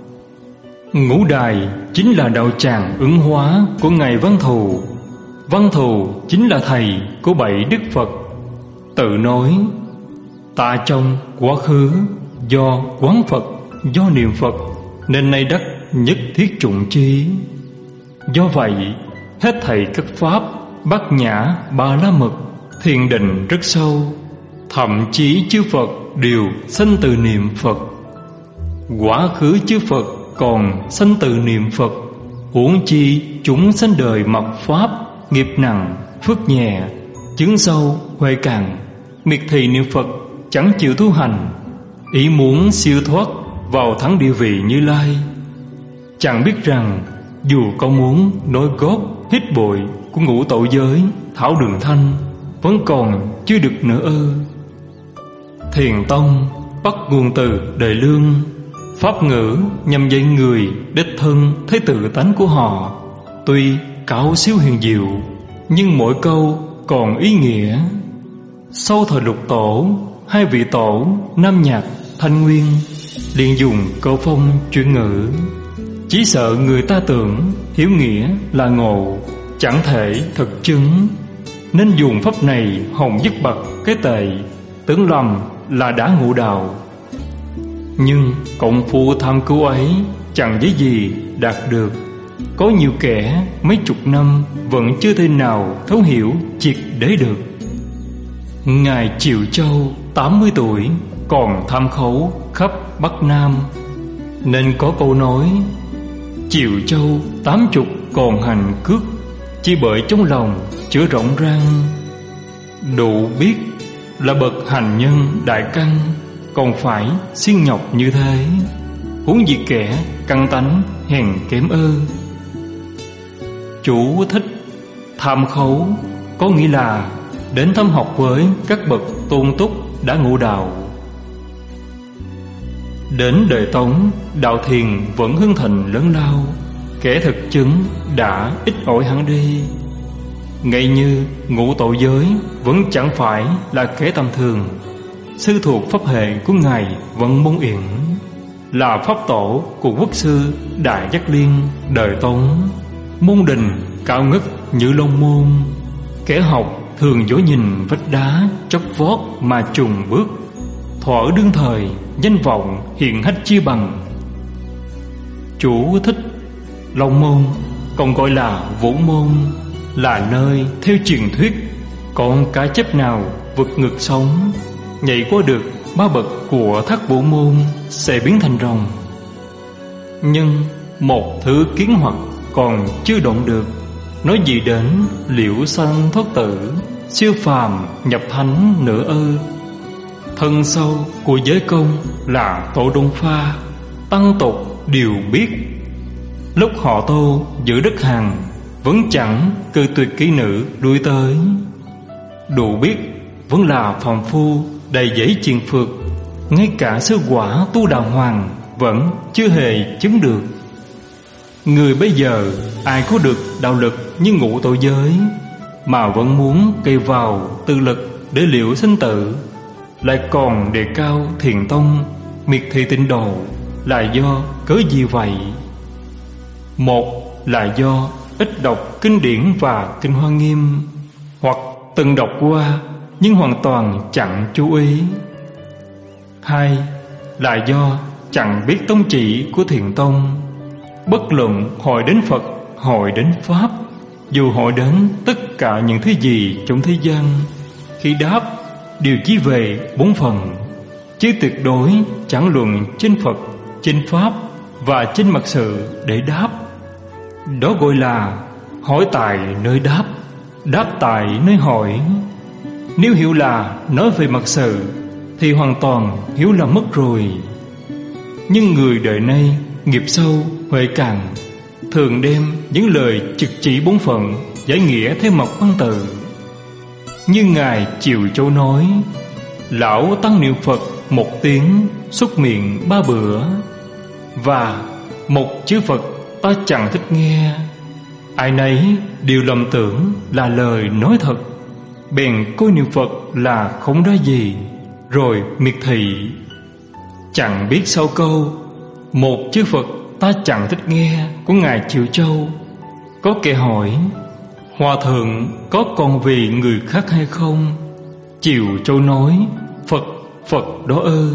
Speaker 1: Ngũ đài chính là đạo tràng ứng hóa của Ngài Văn Thù. Văn Thù chính là thầy của bảy Đức Phật. Tự nói: ta trong quá khứ do quán Phật, do niệm Phật, nên nay đắc nhất thiết trụng chi. Do vậy hết thầy các pháp bát nhã ba la mật, thiền định rất sâu, thậm chí chư Phật đều sanh từ niệm Phật. Quá khứ chư Phật còn sanh từ niệm Phật, huống chi chúng sanh đời mật pháp nghiệp nặng, phước nhẹ, chướng sâu, huệ cạn, miệt thị niệm Phật, chẳng chịu tu hành, ý muốn siêu thoát vào thắng địa vị Như Lai. Chẳng biết rằng dù có muốn nối gót hít bụi của ngũ tội giới thảo đường thanh, vẫn còn chưa được nữa ư. Thiền tông bắt nguồn từ đời lương, pháp ngữ nhằm dạy người đích thân thấy tự tánh của họ. Tuy cao siêu huyền diệu, nhưng mỗi câu còn ý nghĩa. Sau thời lục tổ, hai vị tổ Nam Nhạc, Thanh Nguyên liền dùng câu phong chuyển ngữ, chỉ sợ người ta tưởng hiểu nghĩa là ngộ, chẳng thể thực chứng, nên dùng pháp này hòng dứt bật cái tệ, tưởng lầm là đã ngộ đạo. Nhưng công phu tham cứu ấy chẳng dễ gì đạt được. Có nhiều kẻ mấy chục năm vẫn chưa thể nào thấu hiểu triệt để được. Ngài Triệu Châu tám mươi tuổi còn tham khấu khắp Bắc Nam, nên có câu nói Triệu Châu tám chục còn hành cước, chỉ bởi trong lòng chứa rộng rang. Đủ biết là bậc hành nhân đại căn, còn phải siêng nhọc như thế, huống gì kẻ căn tánh hèn kém ơ. Chú thích: tham khấu có nghĩa là đến thăm học với các bậc tôn túc đã ngộ đạo. Đến đời Tống, đạo thiền vẫn hưng thịnh lớn lao, kẻ thực chứng đã ít ỏi hẳn đi. Ngay như ngũ tội giới vẫn chẳng phải là kẻ tầm thường. Sư thuộc pháp hệ của Ngài Vận Môn Yển, là pháp tổ của quốc sư Đại Giác Liên đời Tống. Môn đình cao ngất như Long Môn, kẻ học thường dối nhìn vách đá chót vót mà trùng bước. Thuở đương thời danh vọng hiện hách chia bằng. Chú thích: Long Môn còn gọi là Vũ Môn, là nơi theo truyền thuyết còn cá chép nào vượt ngược sóng, nhảy qua được ba bậc của Thác Vũ Môn sẽ biến thành rồng. Nhưng một thứ kiến hoặc còn chưa động được, nói gì đến liễu sanh thoát tử, siêu phàm nhập thánh nữa ư. Thân sâu của giới công là Tổ Đông Pha, tăng tục đều biết. Lúc họ Tô giữ đất Hàn, vẫn chẳng cự tuyệt kỹ nữ đuổi tới. Đủ biết vẫn là phàm phu đầy giấy chiền phược, ngay cả sư quả tu đàng hoàng vẫn chưa hề chứng được. Người bây giờ ai có được đạo lực như ngũ tội giới, mà vẫn muốn cây vào tự lực để liễu sinh tử, lại còn đề cao thiền tông, miệt thị tịnh độ, là do cớ gì vậy? Một là do ít đọc kinh điển và kinh Hoa Nghiêm, hoặc từng đọc qua nhưng hoàn toàn chẳng chú ý. Hai là do chẳng biết tông chỉ của thiền tông. Bất luận hỏi đến Phật, hỏi đến Pháp, dù hỏi đến tất cả những thứ gì trong thế gian, khi đáp đều chỉ về bốn phần, chứ tuyệt đối chẳng luận trên Phật, trên Pháp và trên mặt sự để đáp. Đó gọi là hỏi tại nơi đáp, đáp tại nơi hỏi. Nếu hiểu là nói về mặt sự thì hoàn toàn hiểu là mất rồi. Nhưng người đời nay nghiệp sâu, huệ cạn, thường đem những lời trực chỉ bốn phận giải nghĩa theo mặt văn tự. Như Ngài Triệu Châu nói, lão tăng niệm Phật một tiếng, xuất miệng ba bữa, và một chữ Phật ta chẳng thích nghe. Ai nấy đều lầm tưởng là lời nói thật, bèn coi niệm Phật là không ra gì, rồi miệt thị. Chẳng biết sau câu một chữ Phật ta chẳng thích nghe của Ngài Triệu Châu, có kẻ hỏi: Hòa thượng có còn vì người khác hay không? Triệu Châu nói: Phật, Phật đó ư.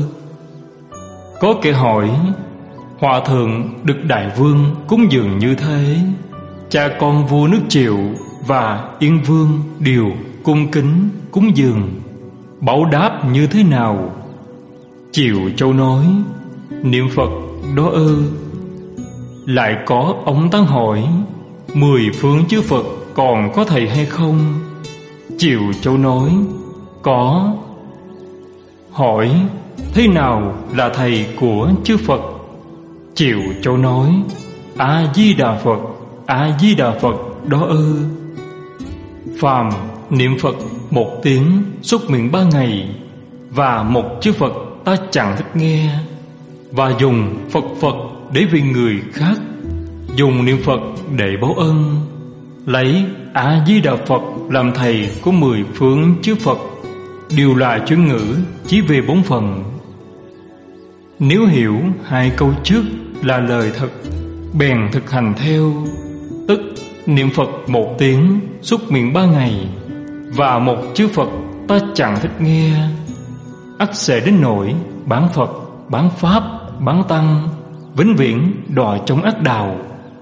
Speaker 1: Có kẻ hỏi: Hòa thượng được Đại Vương cúng dường như thế, cha con vua nước Triệu và Yên Vương đều cung kính cúng dường, bảo đáp như thế nào? Triệu Châu nói: Niệm Phật đó ư. Lại có ông tăng hỏi: Mười phương chư Phật còn có thầy hay không? Chiều Châu nói: Có. Hỏi: Thế nào là thầy của chư Phật? Chiều Châu nói: A-di-đà Phật, A-di-đà Phật đó ư. Phàm niệm Phật một tiếng suốt miệng ba ngày, và một chư Phật ta chẳng thích nghe. Và dùng Phật Phật để vì người khác, dùng niệm Phật để báo ân. Lấy A-di-đà Phật làm thầy của mười phương chư Phật, đều là chuyên ngữ chỉ về bốn phần. Nếu hiểu hai câu trước là lời thật, bèn thực hành theo, tức niệm Phật một tiếng suốt miệng ba ngày, và một chư Phật ta chẳng thích nghe, ắt sẽ đến nỗi bán Phật, bán Pháp, bán Tăng, vĩnh viễn đọa trong ác đạo.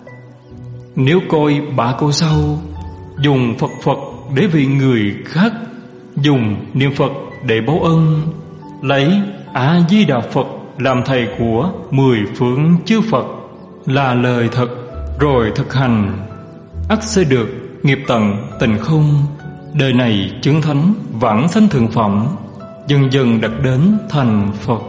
Speaker 1: Nếu coi ba câu sau, dùng Phật Phật để vì người khác, dùng niệm Phật để báo ân, lấy A-di-đà Phật làm thầy của mười phương chư Phật, là lời thật, rồi thực hành, ắt sẽ được nghiệp tận tình không, đời này chứng thánh vãng sanh thượng phẩm, dần dần đạt đến thành Phật.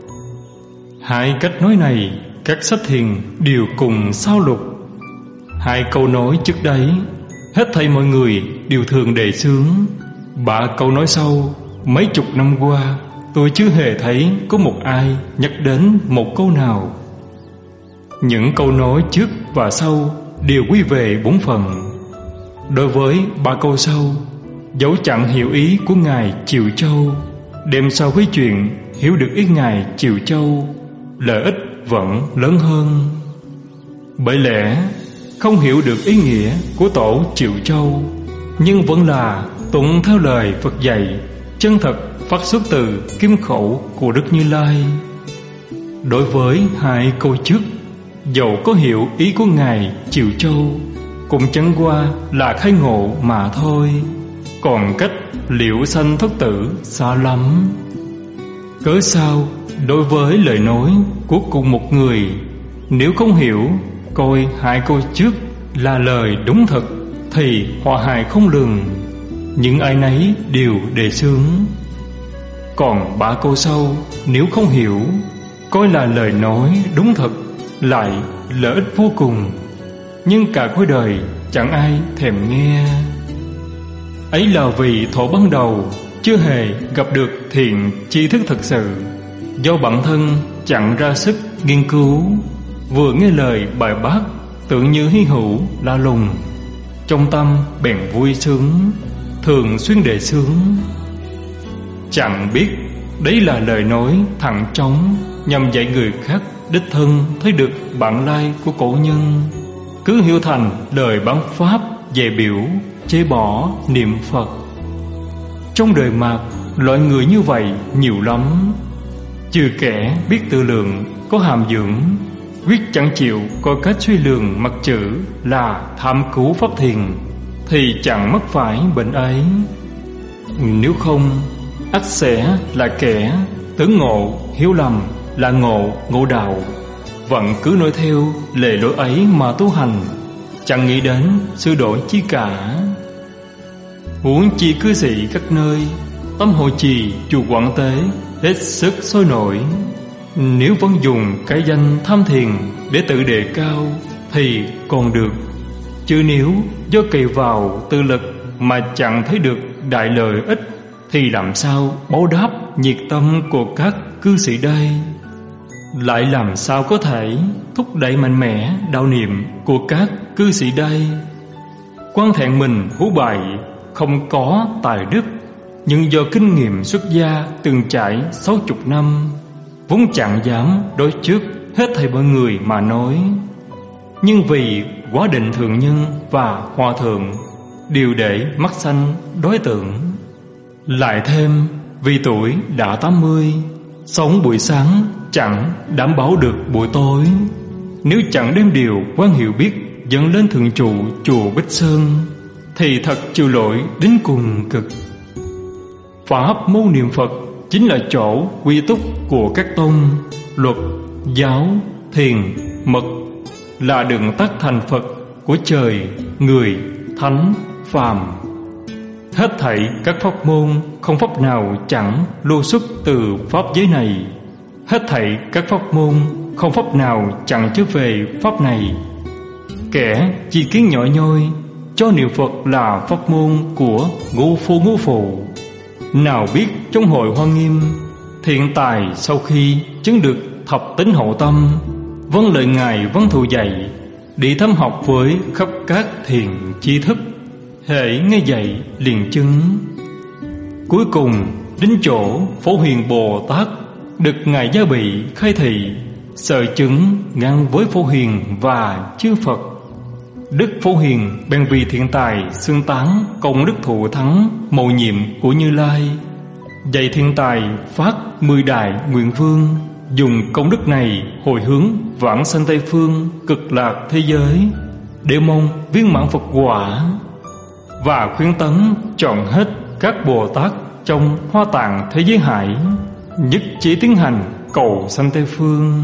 Speaker 1: Hai cách nói này các sách thiền đều cùng sao lục. Hai câu nói trước đấy hết thảy mọi người đều thường đề xướng. Ba câu nói sau, mấy chục năm qua tôi chưa hề thấy có một ai nhắc đến một câu nào. Những câu nói trước và sau đều quy về bốn phần. Đối với ba câu sau, dẫu chẳng hiểu ý của Ngài Chiều Châu, đem so với chuyện hiểu được ý Ngài Chiều Châu, lợi ích vẫn lớn hơn. Bởi lẽ không hiểu được ý nghĩa của tổ Chiều Châu, nhưng vẫn là tụng theo lời Phật dạy, chân thật phát xuất từ kim khẩu của Đức Như Lai. Đối với hai câu trước, dẫu có hiểu ý của Ngài Chiều Châu, cũng chẳng qua là khai ngộ mà thôi, còn cách liễu sanh thoát tử xa lắm. Cớ sao đối với lời nói của cùng một người, nếu không hiểu, coi hai câu trước là lời đúng thật, thì họa hại không lường, những ai nấy đều đề xướng. Còn ba câu sau nếu không hiểu, coi là lời nói đúng thật, lại lợi ích vô cùng, nhưng cả cuối đời chẳng ai thèm nghe. Ấy là vì thuở ban đầu chưa hề gặp được thiện tri thức thật sự, do bản thân chẳng ra sức nghiên cứu, vừa nghe lời bài bác tưởng như hy hữu la lùng, trong tâm bèn vui sướng, thường xuyên đề xướng. Chẳng biết đấy là lời nói thẳng trống, nhằm dạy người khác đích thân thấy được bản lai của cổ nhân, cứ hiểu thành lời bán pháp về biểu chế bỏ niệm Phật. Trong đời mạt, loại người như vậy nhiều lắm, trừ kẻ biết tự lượng có hàm dưỡng, quyết chẳng chịu coi cách suy lường mặt chữ là tham cứu pháp thiền, thì chẳng mắc phải bệnh ấy. Nếu không, ắt sẽ là kẻ tướng ngộ hiếu lầm, là ngộ ngộ đạo, vẫn cứ nói theo lề lối ấy mà tu hành, chẳng nghĩ đến sự đổi chi cả. Huống chi cư sĩ các nơi, tâm hội trì chùa Quảng Tế hết sức sôi nổi, nếu vẫn dùng cái danh tham thiền để tự đề cao thì còn được, chứ nếu do cậy vào tự lực mà chẳng thấy được đại lợi ích, thì làm sao báo đáp nhiệt tâm của các cư sĩ đây? Lại làm sao có thể thúc đẩy mạnh mẽ đạo niệm của các cư sĩ đây? Quan thẹn mình hú bại, không có tài đức, nhưng do kinh nghiệm xuất gia từng trải sáu chục năm, vốn chẳng dám đối trước hết thảy mọi người mà nói. Nhưng vì quá định thượng nhân và hòa thượng đều để mắt xanh đối tượng, lại thêm vì tuổi đã tám mươi, sống buổi sáng chẳng đảm bảo được buổi tối, nếu chẳng đem điều quan hiểu biết dẫn lên thượng trụ chùa Bích Sơn, thì thật chịu lỗi đến cùng cực. Pháp môn niệm Phật chính là chỗ quy túc của các tôn, luật, giáo, thiền, mật, là đường tắt thành Phật của trời, người, thánh, phàm. Hết thảy các pháp môn không pháp nào chẳng lưu xuất từ pháp giới này. Hết thảy các pháp môn không pháp nào chẳng trở về pháp này. Kẻ chi kiến nhỏ nhoi cho niệm Phật là pháp môn của ngu phu ngu phụ, nào biết trong hội Hoa Nghiêm, thiện tài sau khi chứng được thập tính hậu tâm, vâng lời Ngài văn thù dạy, đi thâm học với khắp các thiền tri thức, hễ nghe dạy liền chứng. Cuối cùng đến chỗ Phổ Hiền Bồ Tát được Ngài Gia Bị khai thị, sở chứng ngang với Phổ Hiền và chư Phật. Đức Phổ Hiền bèn vì thiện tài xưng tán công đức thụ thắng mầu nhiệm của Như Lai, dạy thiện tài phát mười đại nguyện vương, dùng công đức này hồi hướng vãng sanh Tây Phương cực lạc thế giới để mong viên mãn Phật quả, và khuyến tấn chọn hết các Bồ Tát trong Hoa Tạng thế giới hải, nhất chí tiến hành cầu sanh Tây Phương.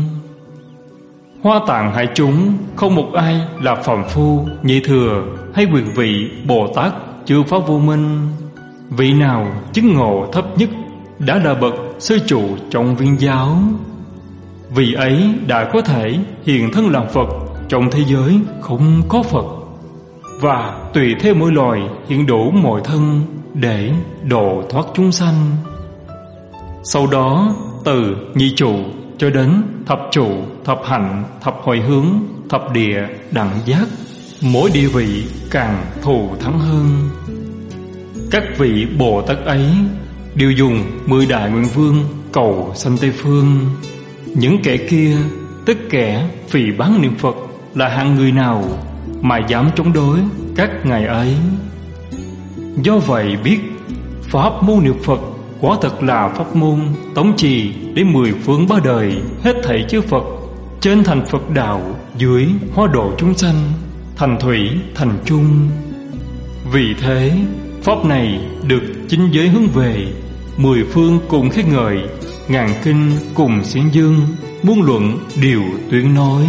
Speaker 1: Hoa Tạng hải chúng không một ai là phàm phu, nhị thừa hay quyền vị Bồ Tát chư pháp vô minh. Vị nào chứng ngộ thấp nhất đã là bậc sư trụ trong viên giáo. Vị ấy đã có thể hiện thân làm Phật trong thế giới không có Phật, và tùy theo mỗi loài hiện đủ mọi thân để độ thoát chúng sanh. Sau đó từ nhị trụ cho đến thập trụ, thập hạnh, thập hồi hướng, thập địa đẳng giác, mỗi địa vị càng thù thắng hơn. Các vị Bồ Tát ấy đều dùng mười đại nguyện vương cầu sanh Tây Phương. Những kẻ kia, tất kẻ phỉ báng niệm Phật, là hạng người nào mà dám chống đối các ngài ấy? Do vậy biết pháp môn niệm Phật quả thật là pháp môn tống trì đến mười phương ba đời hết thảy chư Phật, trên thành Phật đạo, dưới hóa độ chúng sanh, thành thủy thành chung. Vì thế pháp này được chính giới hướng về, mười phương cùng khen ngợi, ngàn kinh cùng xiển dương, muôn luận đều tuyên nói.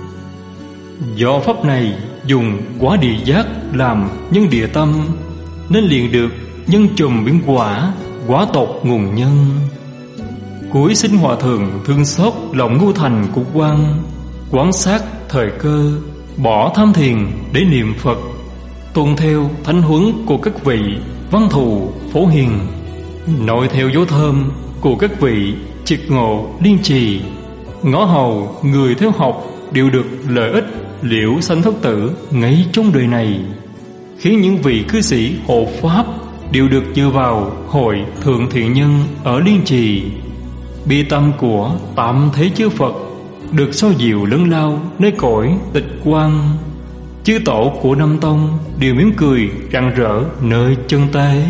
Speaker 1: Do pháp này dùng quả địa giác làm nhân địa tâm, nên liền được nhân trùm biến quả, quả tột nguồn nhân. Cuối sinh hòa thượng thương xót lòng ngu thành của quan, quán sát thời cơ, bỏ tham thiền để niệm Phật, tuân theo thánh huấn của các vị văn thù Phổ Hiền, nội theo dấu thơm của các vị triệt ngộ liên trì, ngõ hầu người theo học đều được lợi ích liễu sanh thất tử ngay trong đời này, khiến những vị cư sĩ hộ pháp đều được dựa vào hội thượng thiện nhân ở liên trì. Bi tâm của tạm thế chư Phật được soi dịu lớn lao nơi cõi tịch quan. Chư tổ của Nam Tông đều mỉm cười rạng rỡ nơi chân tế.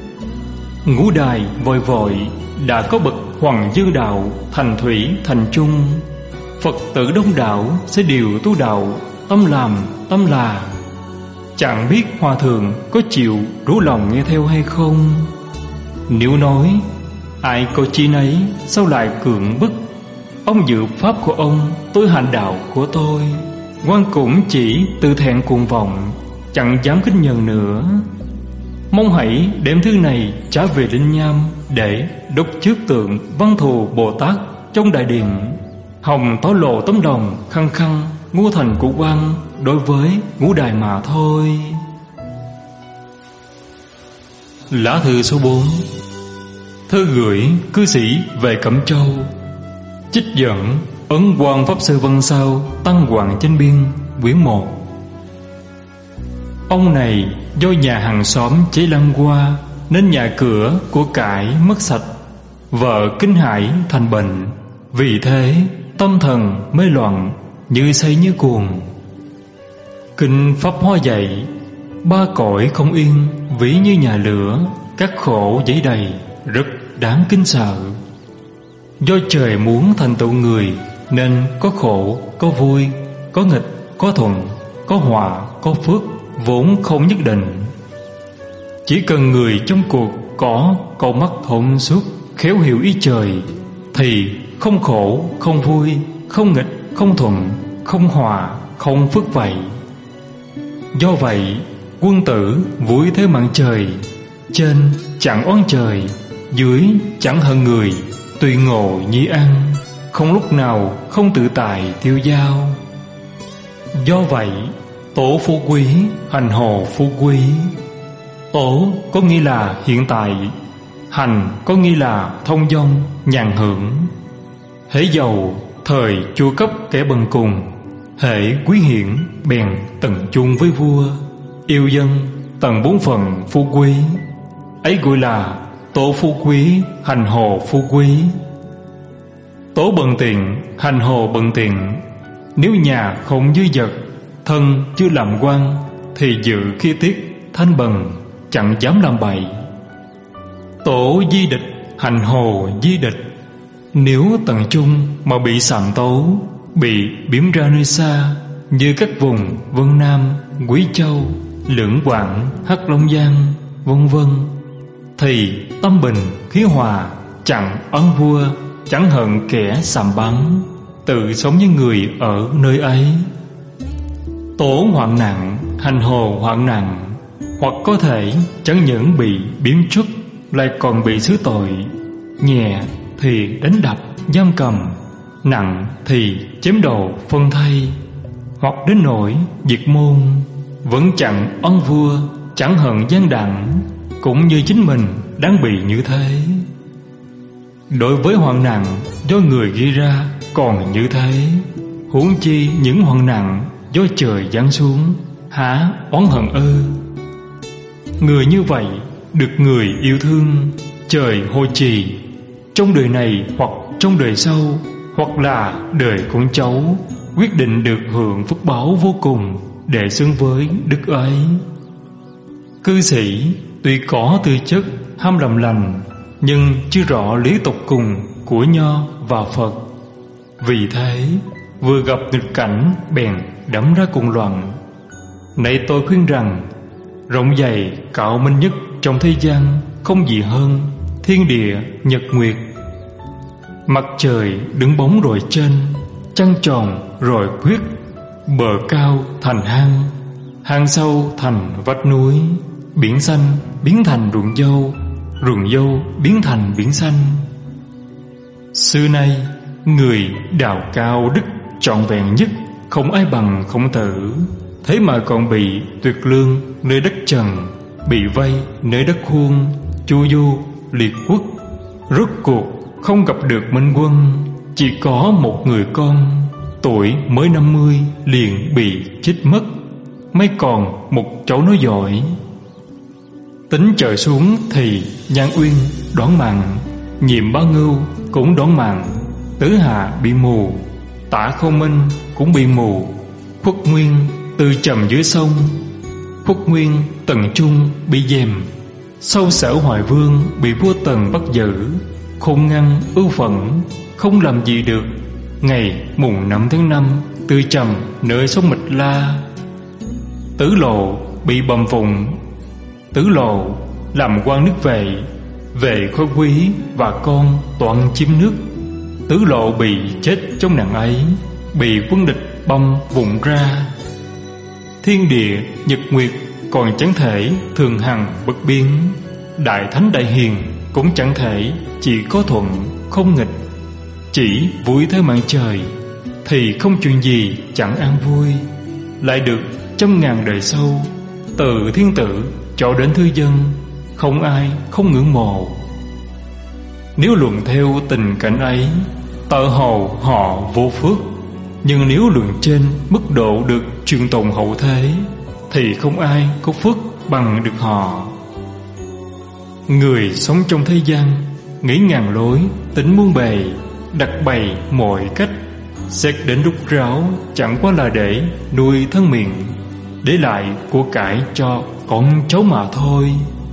Speaker 1: Ngũ đài vội vội đã có bậc Hoàng Dương đạo, thành thủy thành trung. Phật tử đông đảo sẽ đều tu đạo, tâm làm tâm là. Chẳng biết hòa thượng có chịu rủ lòng nghe theo hay không? Nếu nói ai có chi nấy, sao lại cưỡng bức? Ông dự pháp của ông, tôi hành đạo của tôi. Quan cũng chỉ tự thẹn cuồng vọng, chẳng dám kính nhường nữa. Mong hãy đem thư này trả về Linh Nham, để đúc trước tượng Văn Thù Bồ Tát trong đại điện, hồng tỏ lộ tấm đồng khăng khăng ngu thành của quan đối với ngũ đài mà thôi. Lá thư số bốn. Thư gửi cư sĩ về Cẩm Châu. Trích dẫn Ấn Quang Pháp Sư Văn Sao, Tăng Hoàng Chánh Biên, quyển một. Ông này do nhà hàng xóm cháy lan qua, nên nhà cửa của cải mất sạch, vợ kinh hãi thành bệnh. Vì thế tâm thần mê loạn, như say như cuồng. Kinh Pháp Hoa dạy, ba cõi không yên, ví như nhà lửa, các khổ dấy đầy, rất đáng kinh sợ. Do trời muốn thành tựu người, nên có khổ, có vui, có nghịch, có thuận, có họa, có phước, vốn không nhất định. Chỉ cần người trong cuộc có câu mắt thông suốt, khéo hiểu ý trời, thì không khổ, không vui, không nghịch, không thuận, không hòa, không phước vậy. Do vậy quân tử vui thế mạng trời, trên chẳng oán trời, dưới chẳng hận người, tùy ngộ nhi ăn, không lúc nào không tự tại tiêu dao. Do vậy, tổ phú quý, hành hồ phú quý. Tổ có nghĩa là hiện tại, hành có nghĩa là thông dong, nhàn hưởng. Hễ giàu, thời chu cấp kẻ bần cùng, hễ quý hiển, bèn tận chung với vua. Yêu dân, tận bốn phần phú quý. Ấy gọi là tổ phú quý, hành hồ phú quý. Tổ bần tiện, hành hồ bần tiện. Nếu nhà không dư dật, thân chưa làm quan, thì dự khi tiết thanh bần, chẳng dám làm bậy. Tổ di địch, hành hồ di địch. Nếu tận trung mà bị sạm tấu, bị biếm ra nơi xa, như các vùng Vân Nam, Quý Châu, Lưỡng Quảng, Hắc Long Giang, vân vân, thì tâm bình khí hòa, chẳng oán vua, chẳng hận kẻ sàm bắn, tự sống với người ở nơi ấy. Tổ hoạn nặng, hành hồ hoạn nặng. Hoặc có thể chẳng những bị biếm truất, lại còn bị xứ tội. Nhẹ thì đánh đập, giam cầm, nặng thì chém đầu phân thây. Hoặc đến nỗi diệt môn, vẫn chẳng oán vua, chẳng hận gian đặng, cũng như chính mình đáng bị như thế. Đối với hoạn nạn do người gây ra còn như thế, huống chi những hoạn nạn do trời giáng xuống, há oán hận ư? Người như vậy được người yêu thương, trời hộ trì, trong đời này hoặc trong đời sau, hoặc là đời con cháu, quyết định được hưởng phước báo vô cùng để xứng với đức ấy. Cư sĩ tuy có tư chất ham làm lành, nhưng chưa rõ lý tột cùng của Nho và Phật. Vì thế vừa gặp nghịch cảnh bèn đắm ra cuồng loạn. Này tôi khuyên rằng, rộng dày cạo minh nhất trong thế gian không gì hơn thiên địa nhật nguyệt. Mặt trời đứng bóng rồi trên, trăng tròn rồi khuyết, bờ cao thành hang, hang sâu thành vách núi, biển xanh biến thành ruộng dâu, ruộng dâu biến thành biển xanh. Xưa nay người đào cao đức trọn vẹn nhất, không ai bằng Khổng Tử. Thế mà còn bị tuyệt lương nơi đất trần, bị vây nơi đất khuông, chu du liệt quốc. Rốt cuộc không gặp được minh quân, chỉ có một người con, tuổi mới năm mươi liền bị chết mất. Mấy còn một cháu nói giỏi. Tính trời xuống thì Nhan Uyên đoán mặn, Nhiệm Bá Ngưu cũng đoán mặn, Tứ Hạ bị mù, Tả Khâu Minh cũng bị mù. Khuất Nguyên từ trầm dưới sông, Khuất Nguyên Tần Trung bị dèm, Sâu Sở Hoài Vương bị vua Tần bắt giữ. Khôn Ngăn ưu phận không làm gì được. Ngày mùng năm tháng năm từ trầm nơi sông Mịch La. Tứ Lộ bị bầm vùng. Tứ Lộ làm quan nước Vệ, Vệ khôi quý và con toàn chiếm nước. Tứ Lộ bị chết trong nạn ấy, bị quân địch băm vùng ra. Thiên địa nhật nguyệt còn chẳng thể thường hằng bất biến, đại thánh đại hiền cũng chẳng thể chỉ có thuận không nghịch. Chỉ vui thế mạng trời thì không chuyện gì chẳng an vui, lại được trăm ngàn đời sau, từ thiên tử cho đến thư dân, không ai không ngưỡng mộ. Nếu luận theo tình cảnh ấy, tự hồ họ vô phước. Nhưng nếu luận trên mức độ được truyền tồn hậu thế, thì không ai có phước bằng được họ. Người sống trong thế gian, nghĩ ngàn lối, tính muôn bề, đặt bày mọi cách, xét đến rút ráo chẳng qua là để nuôi thân miệng, để lại của cải cho con cháu mà thôi.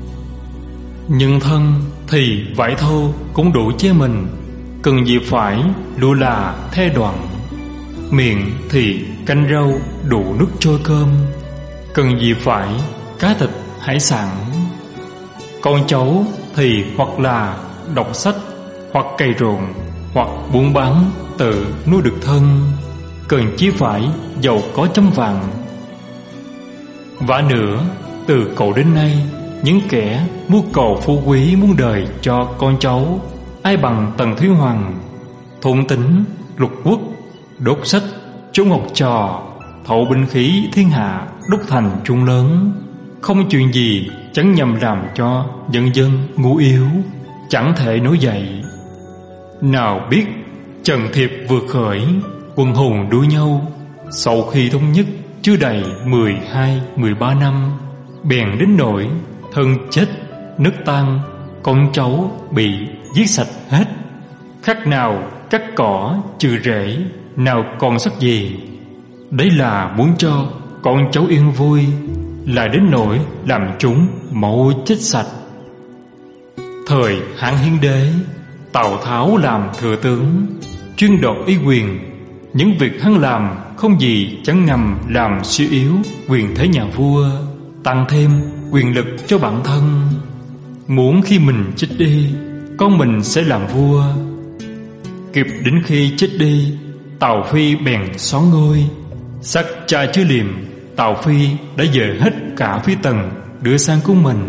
Speaker 1: Nhưng thân thì vải thô cũng đủ che mình, cần gì phải lụa là the đoạn. Miệng thì canh rau đủ nước trôi cơm, cần gì phải cá thịt hải sản. Con cháu thì hoặc là đọc sách, hoặc cày ruộng, hoặc buôn bán tự nuôi được thân, cần chi phải giàu có trăm vàng. Vả nữa, Từ cổ đến nay, những kẻ mưu cầu phú quý muôn đời cho con cháu, ai bằng Tần Thúy Hoàng. Thôn tính, lục quốc, đốt sách, chung học trò, thậu binh khí thiên hạ, đúc thành trung lớn. Không chuyện gì chẳng nhằm làm cho nhân dân ngu yếu, chẳng thể nổi dậy. Nào biết Trần Thiệp vừa khởi, quân hùng đua nhau. Sau khi thống nhất chưa đầy mười hai, mười ba năm, bèn đến nỗi thân chết, nước tan, con cháu bị giết sạch hết. Khác nào cắt cỏ trừ rễ, nào còn sắc gì. Đấy là muốn cho con cháu yên vui, lại đến nỗi làm chúng mau chết sạch. Thời Hán Hiến Đế, Tào Tháo làm thừa tướng, chuyên đoạt ý quyền. Những việc hắn làm không gì chẳng ngầm làm suy yếu quyền thế nhà vua, tăng thêm quyền lực cho bản thân. Muốn khi mình chết đi, con mình sẽ làm vua. Kịp đến khi chết đi, Tào Phi bèn xón ngôi. Sắc cha chưa liềm, Tào Phi đã dời hết cả phía Tần đưa sang cung mình.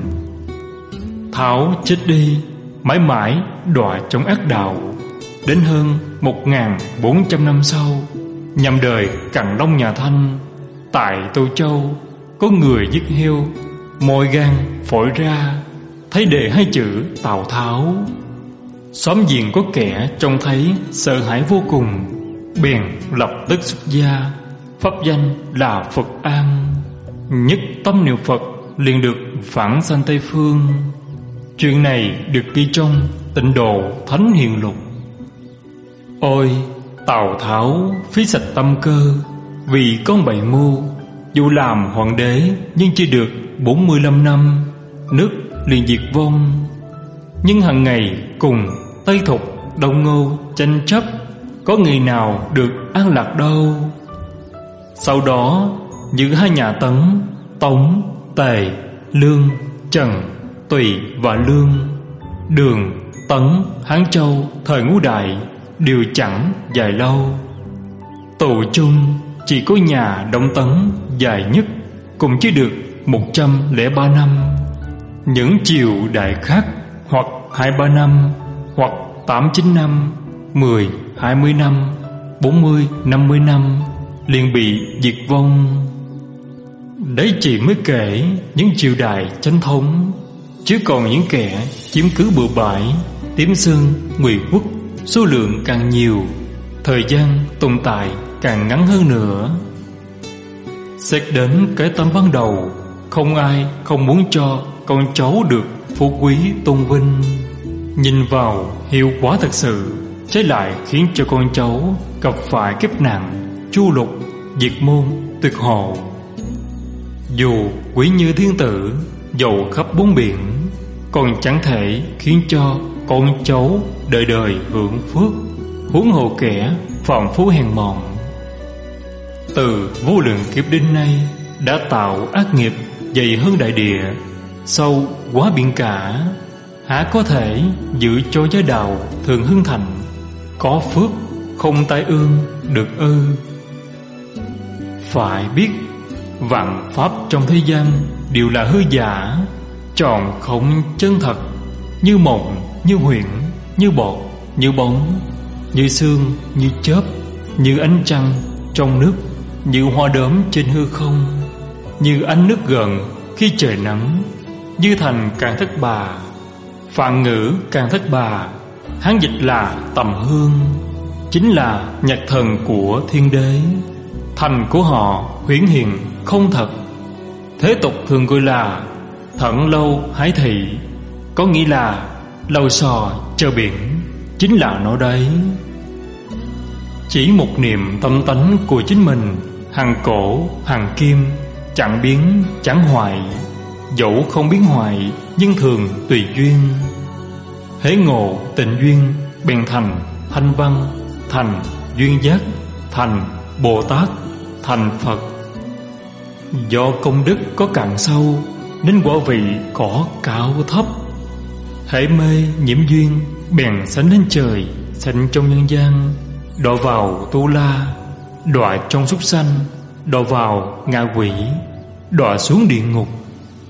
Speaker 1: Tháo chết đi, mãi mãi đọa trong ác đạo. Đến hơn một nghìn bốn trăm năm sau, nhằm đời Càn Long nhà Thanh, tại Tô Châu có người giết heo, mồi gan phổi ra, thấy đề hai chữ Tào Tháo. Xóm giềng có kẻ trông thấy sợ hãi vô cùng, bèn lập tức xuất gia, pháp danh là Phật An. Nhất tâm niệm Phật liền được vãng sanh Tây Phương. Chuyện này được ghi trong Tịnh Độ Thánh Hiền Lục. Ôi Tào Tháo phí sạch tâm cơ, vì con bậy mưu. Dù làm hoàng đế nhưng chưa được bốn mươi lăm năm, nước liền diệt vong. Nhưng hàng ngày cùng Tây Thục, Đông Ngô tranh chấp, có ngày nào được an lạc đâu. Sau đó những hai nhà Tấn, Tống, Tề, Lương, Trần, Tùy và Lương, Đường, Tấn, Hán Châu thời ngũ đại đều chẳng dài lâu. Tụ chung chỉ có nhà Đông Tấn dài nhất, cũng chỉ được một trăm lẻ ba năm. Những triều đại khác hoặc hai ba năm, hoặc tám chín năm, mười, hai mươi năm, bốn mươi, năm mươi năm liền bị diệt vong. Đấy chỉ mới kể những triều đại chánh thống, chứ còn những kẻ chiếm cứ bừa bãi, tiếm xương, ngụy quốc, số lượng càng nhiều, thời gian tồn tại càng ngắn hơn nữa. Xét đến cái tâm ban đầu, không ai không muốn cho con cháu được phú quý tôn vinh. Nhìn vào hiệu quả thật sự, trái lại khiến cho con cháu gặp phải kiếp nạn, chu lục, diệt môn, tuyệt hộ. Dù quý như thiên tử, giàu khắp bốn biển, còn chẳng thể khiến cho con cháu đời đời hưởng phước, huống hồ kẻ phạm phú hèn mọn. Từ vô lượng kiếp đến nay đã tạo ác nghiệp dày hơn đại địa, sâu quá biển cả, há có thể giữ cho giới đạo thường hưng thịnh, có phước không tai ương được ư? Phải biết vạn pháp trong thế gian đều là hư giả, tròn không chân thật, như mộng, như huyễn, như bọt, như bóng, như sương, như chớp, như ánh trăng trong nước, như hoa đốm trên hư không, như ánh nước gợn khi trời nắng, như thành Càn Thất Bà. Phạn ngữ Càn Thất Bà, Hán dịch là tầm hương, chính là nhạc thần của thiên đế. Thành của họ huyễn hiện không thật, thế tục thường gọi là thận lâu hái thị, có nghĩa là lâu sò chờ biển, chính là nó đấy. Chỉ một niệm tâm tánh của chính mình, hằng cổ hằng kim, chẳng biến chẳng hoại. Dẫu không biến hoại nhưng thường tùy duyên. Hễ ngộ tịnh duyên, bèn thành thanh văn, thành duyên giác, thành Bồ Tát, thành Phật. Do công đức có cạn sâu, nên quả vị có cao thấp. Hễ mê nhiễm duyên, bèn sánh lên trời, sanh trong nhân gian, đọa vào tu la, đọa trong súc sanh, đọa vào ngạ quỷ, đọa xuống địa ngục.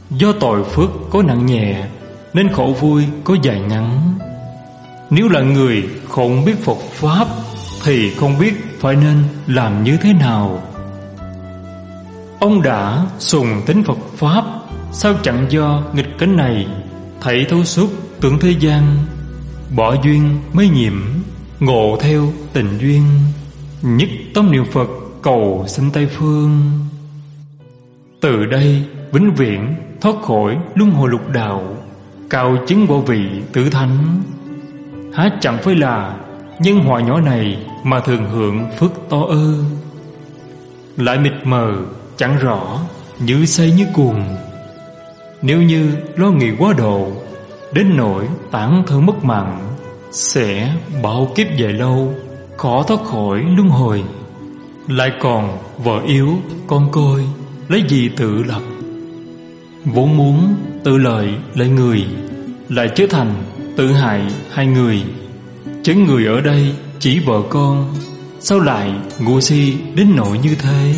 Speaker 1: Do tội phước có nặng nhẹ nên khổ vui có dài ngắn. Nếu là người không biết Phật Pháp thì không biết phải nên làm như thế nào. Ông đã sùng tính Phật Pháp, sao chẳng do nghịch cảnh này thấy thấu suốt tưởng thế gian, bỏ duyên mới nhiễm, ngộ theo tình duyên, nhất tâm niệm Phật cầu sanh Tây phương. Từ đây vĩnh viễn thoát khỏi luân hồi lục đạo, cao chứng vô vị tử thánh. Há chẳng phải là nhân họa nhỏ này mà thường hưởng phước to ư? Lại mịt mờ chẳng rõ, như say như cuồng. Nếu như lo nghĩ quá độ, đến nỗi tản thân mất mạng, sẽ bao kiếp dài lâu khó thoát khỏi luân hồi. Lại còn vợ yếu con côi, lấy gì tự lập? Vốn muốn tự lợi lấy người, lại trở thành tự hại hai người. Chứ người ở đây chỉ vợ con, sao lại ngu si đến nỗi như thế?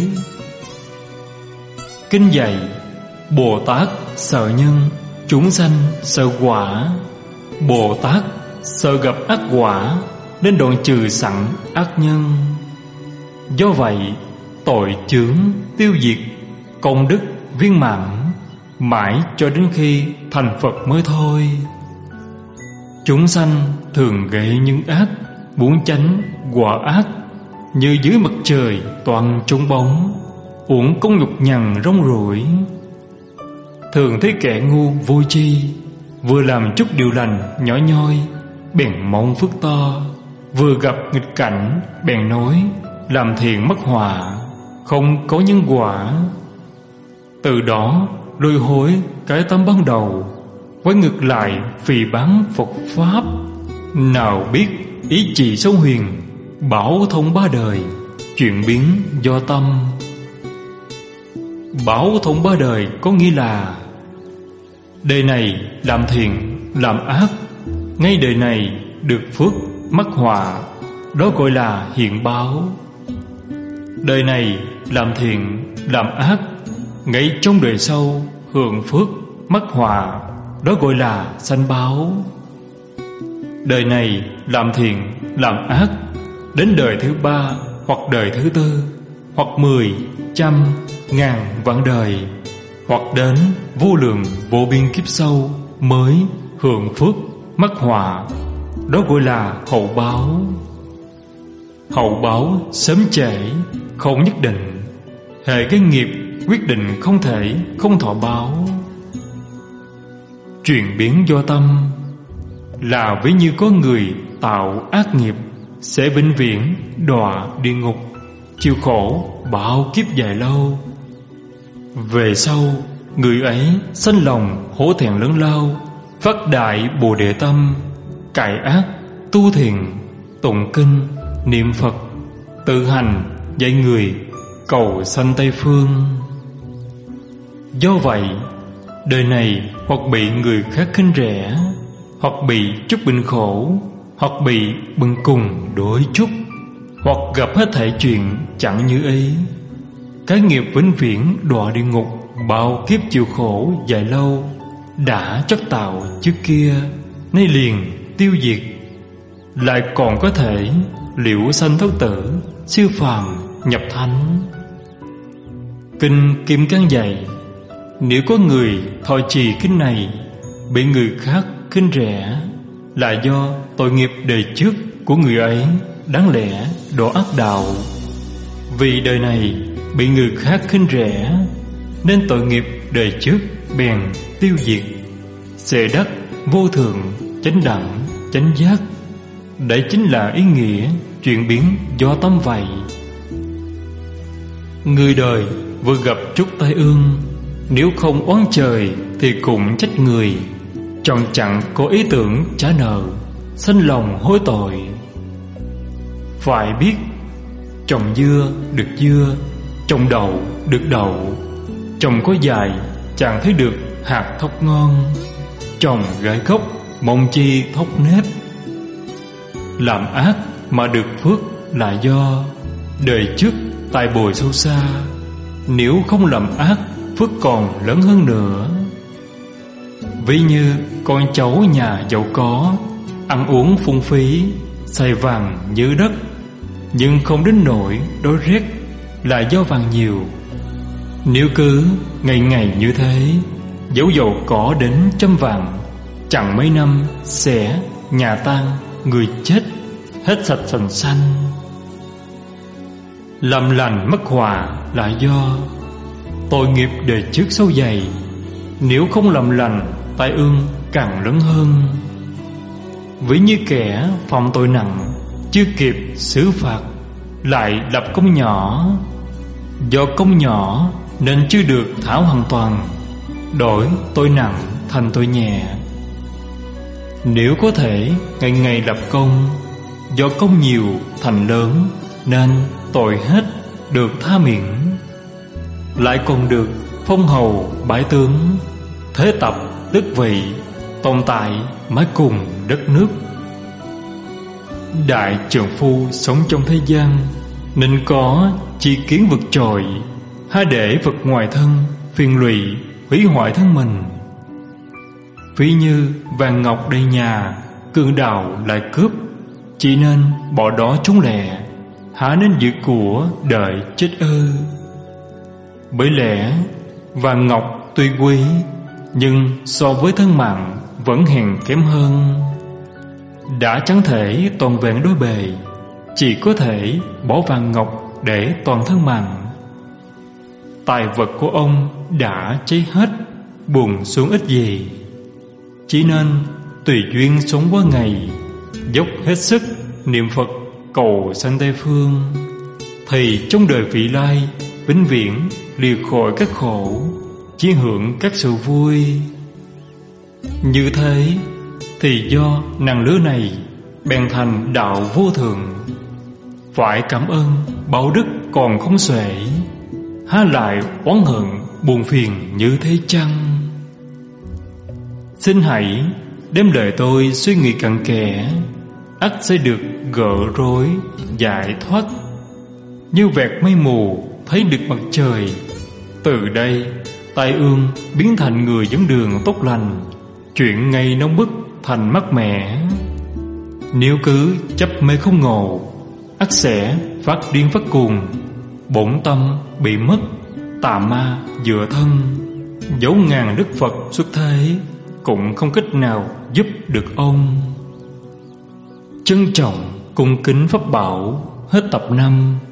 Speaker 1: Kinh dạy Bồ Tát sợ nhân, chúng sanh sợ quả. Bồ Tát sợ gặp ác quả, nên đoạn trừ sẵn ác nhân. Do vậy tội chướng tiêu diệt, công đức viên mãn, mãi cho đến khi thành Phật mới thôi. Chúng sanh thường gây những ác, muốn tránh quả ác, như dưới mặt trời toàn trống bóng, uổng công nhục nhằn rong ruổi. Thường thấy kẻ ngu vô tri, vừa làm chút điều lành nhỏ nhoi, bèn mong phước to. Vừa gặp nghịch cảnh, bèn nói làm thiện mắc họa, không có nhân quả. Từ đó lôi hối cái tâm ban đầu, quay ngược lại phỉ báng Phật Pháp. Nào biết ý chỉ sâu huyền, bảo thông ba đời, chuyển biến do tâm. Bảo thông ba đời có nghĩa là đời này làm thiện, làm ác, ngay đời này được phước mắc họa, đó gọi là hiện báo. Đời này làm thiện, làm ác, ngay trong đời sau hưởng phước mắc họa, đó gọi là sanh báo. Đời này làm thiện, làm ác, đến đời thứ ba hoặc đời thứ tư, hoặc mười, trăm, ngàn, vạn đời, hoặc đến vô lượng vô biên kiếp sau mới hưởng phước mắc họa, đó gọi là hậu báo. Hậu báo sớm trễ không nhất định, hệ cái nghiệp quyết định không thể không thọ báo. Chuyển biến do tâm là ví như có người tạo ác nghiệp, sẽ vĩnh viễn đọa địa ngục, chịu khổ bao kiếp dài lâu. Về sau người ấy sanh lòng hổ thẹn lớn lao, phát đại bồ đề tâm, cải ác tu thiền, tụng kinh niệm Phật, tự hành dạy người cầu sanh Tây phương. Do vậy đời này hoặc bị người khác khinh rẻ, hoặc bị chút bệnh khổ, hoặc bị bần cùng đối chút, hoặc gặp hết thảy chuyện chẳng như ý. Cái nghiệp vĩnh viễn đọa địa ngục, bao kiếp chịu khổ dài lâu, đã chất tạo trước kia, nay liền tiêu diệt. Lại còn có thể liễu sanh thoát tử, siêu phàm nhập thánh. Kinh Kim Cang dạy, nếu có người thọ trì kinh này bị người khác khinh rẻ, là do tội nghiệp đời trước của người ấy đáng lẽ đọa ác đạo. Vì đời này bị người khác khinh rẻ, nên tội nghiệp đời trước bèn tiêu diệt, sẽ đắc vô thượng chánh đẳng chánh giác. Đấy chính là ý nghĩa chuyển biến do tâm vậy. Người đời vừa gặp chút tai ương, nếu không oán trời thì cũng trách người, chọn chẳng có ý tưởng trả nợ, sanh lòng hối tội. Phải biết trồng dưa được dưa, trồng đậu được đậu, trồng có dài chẳng thấy được hạt thóc ngon, trồng gãi gốc mong chi thóc nếp. Làm ác mà được phước là do đời trước tài bồi sâu xa, nếu không làm ác phước còn lớn hơn nữa. Ví như con cháu nhà giàu có, ăn uống phung phí, xài vàng như đất, nhưng không đến nỗi đói rét là do vàng nhiều. Nếu cứ ngày ngày như thế, dẫu giàu có đến trăm vàng, chẳng mấy năm sẽ nhà tan, người chết, hết sạch sành xanh. Làm lành mất hòa là do tội nghiệp đời trước sâu dày. Nếu không làm lành, tai ương càng lớn hơn. Ví như kẻ phạm tội nặng, chưa kịp xử phạt, lại lập công nhỏ. Do công nhỏ nên chưa được thả hoàn toàn, đổi tội nặng thành tội nhẹ. Nếu có thể ngày ngày lập công, do công nhiều thành lớn, nên tội hết được tha miễn. Lại còn được phong hầu bãi tướng, thế tập tước vị, tồn tại mãi cùng đất nước. Đại trượng phu sống trong thế gian, nên có chi kiến vượt trội, há để vật ngoài thân phiền lụy hủy hoại thân mình. Ví như vàng ngọc đầy nhà, cường đạo lại cướp, chỉ nên bỏ đó trốn lẹ, há nên giữ của đợi chết ư. Bởi lẽ vàng ngọc tuy quý, nhưng so với thân mạng vẫn hèn kém hơn. Đã chẳng thể toàn vẹn đối bề, chỉ có thể bỏ vàng ngọc để toàn thân mạng. Tài vật của ông đã cháy hết, buồn xuống ít gì. Chỉ nên tùy duyên sống qua ngày, dốc hết sức niệm Phật cầu sanh Tây phương, thì trong đời vị lai vĩnh viễn lìa khỏi các khổ, chỉ hưởng các sự vui. Như thế thì do năng lứa này bèn thành đạo vô thường. Phải cảm ơn báo đức còn không xuể, há lại oán hận buồn phiền như thế chăng? Xin hãy đem lời tôi suy nghĩ cặn kẽ, ắt sẽ được gỡ rối giải thoát. Như vẹt mây mù thấy được mặt trời, từ đây tai ương biến thành người dẫn đường tốt lành, chuyện ngay nóng bức thành mát mẻ. Nếu cứ chấp mê không ngộ, ắt sẽ phát điên phát cuồng, bổn tâm bị mất, tà ma dựa thân. Dẫu ngàn đức Phật xuất thế, cũng không cách nào giúp được ông. Trân trọng cung kính pháp bảo. Hết tập năm.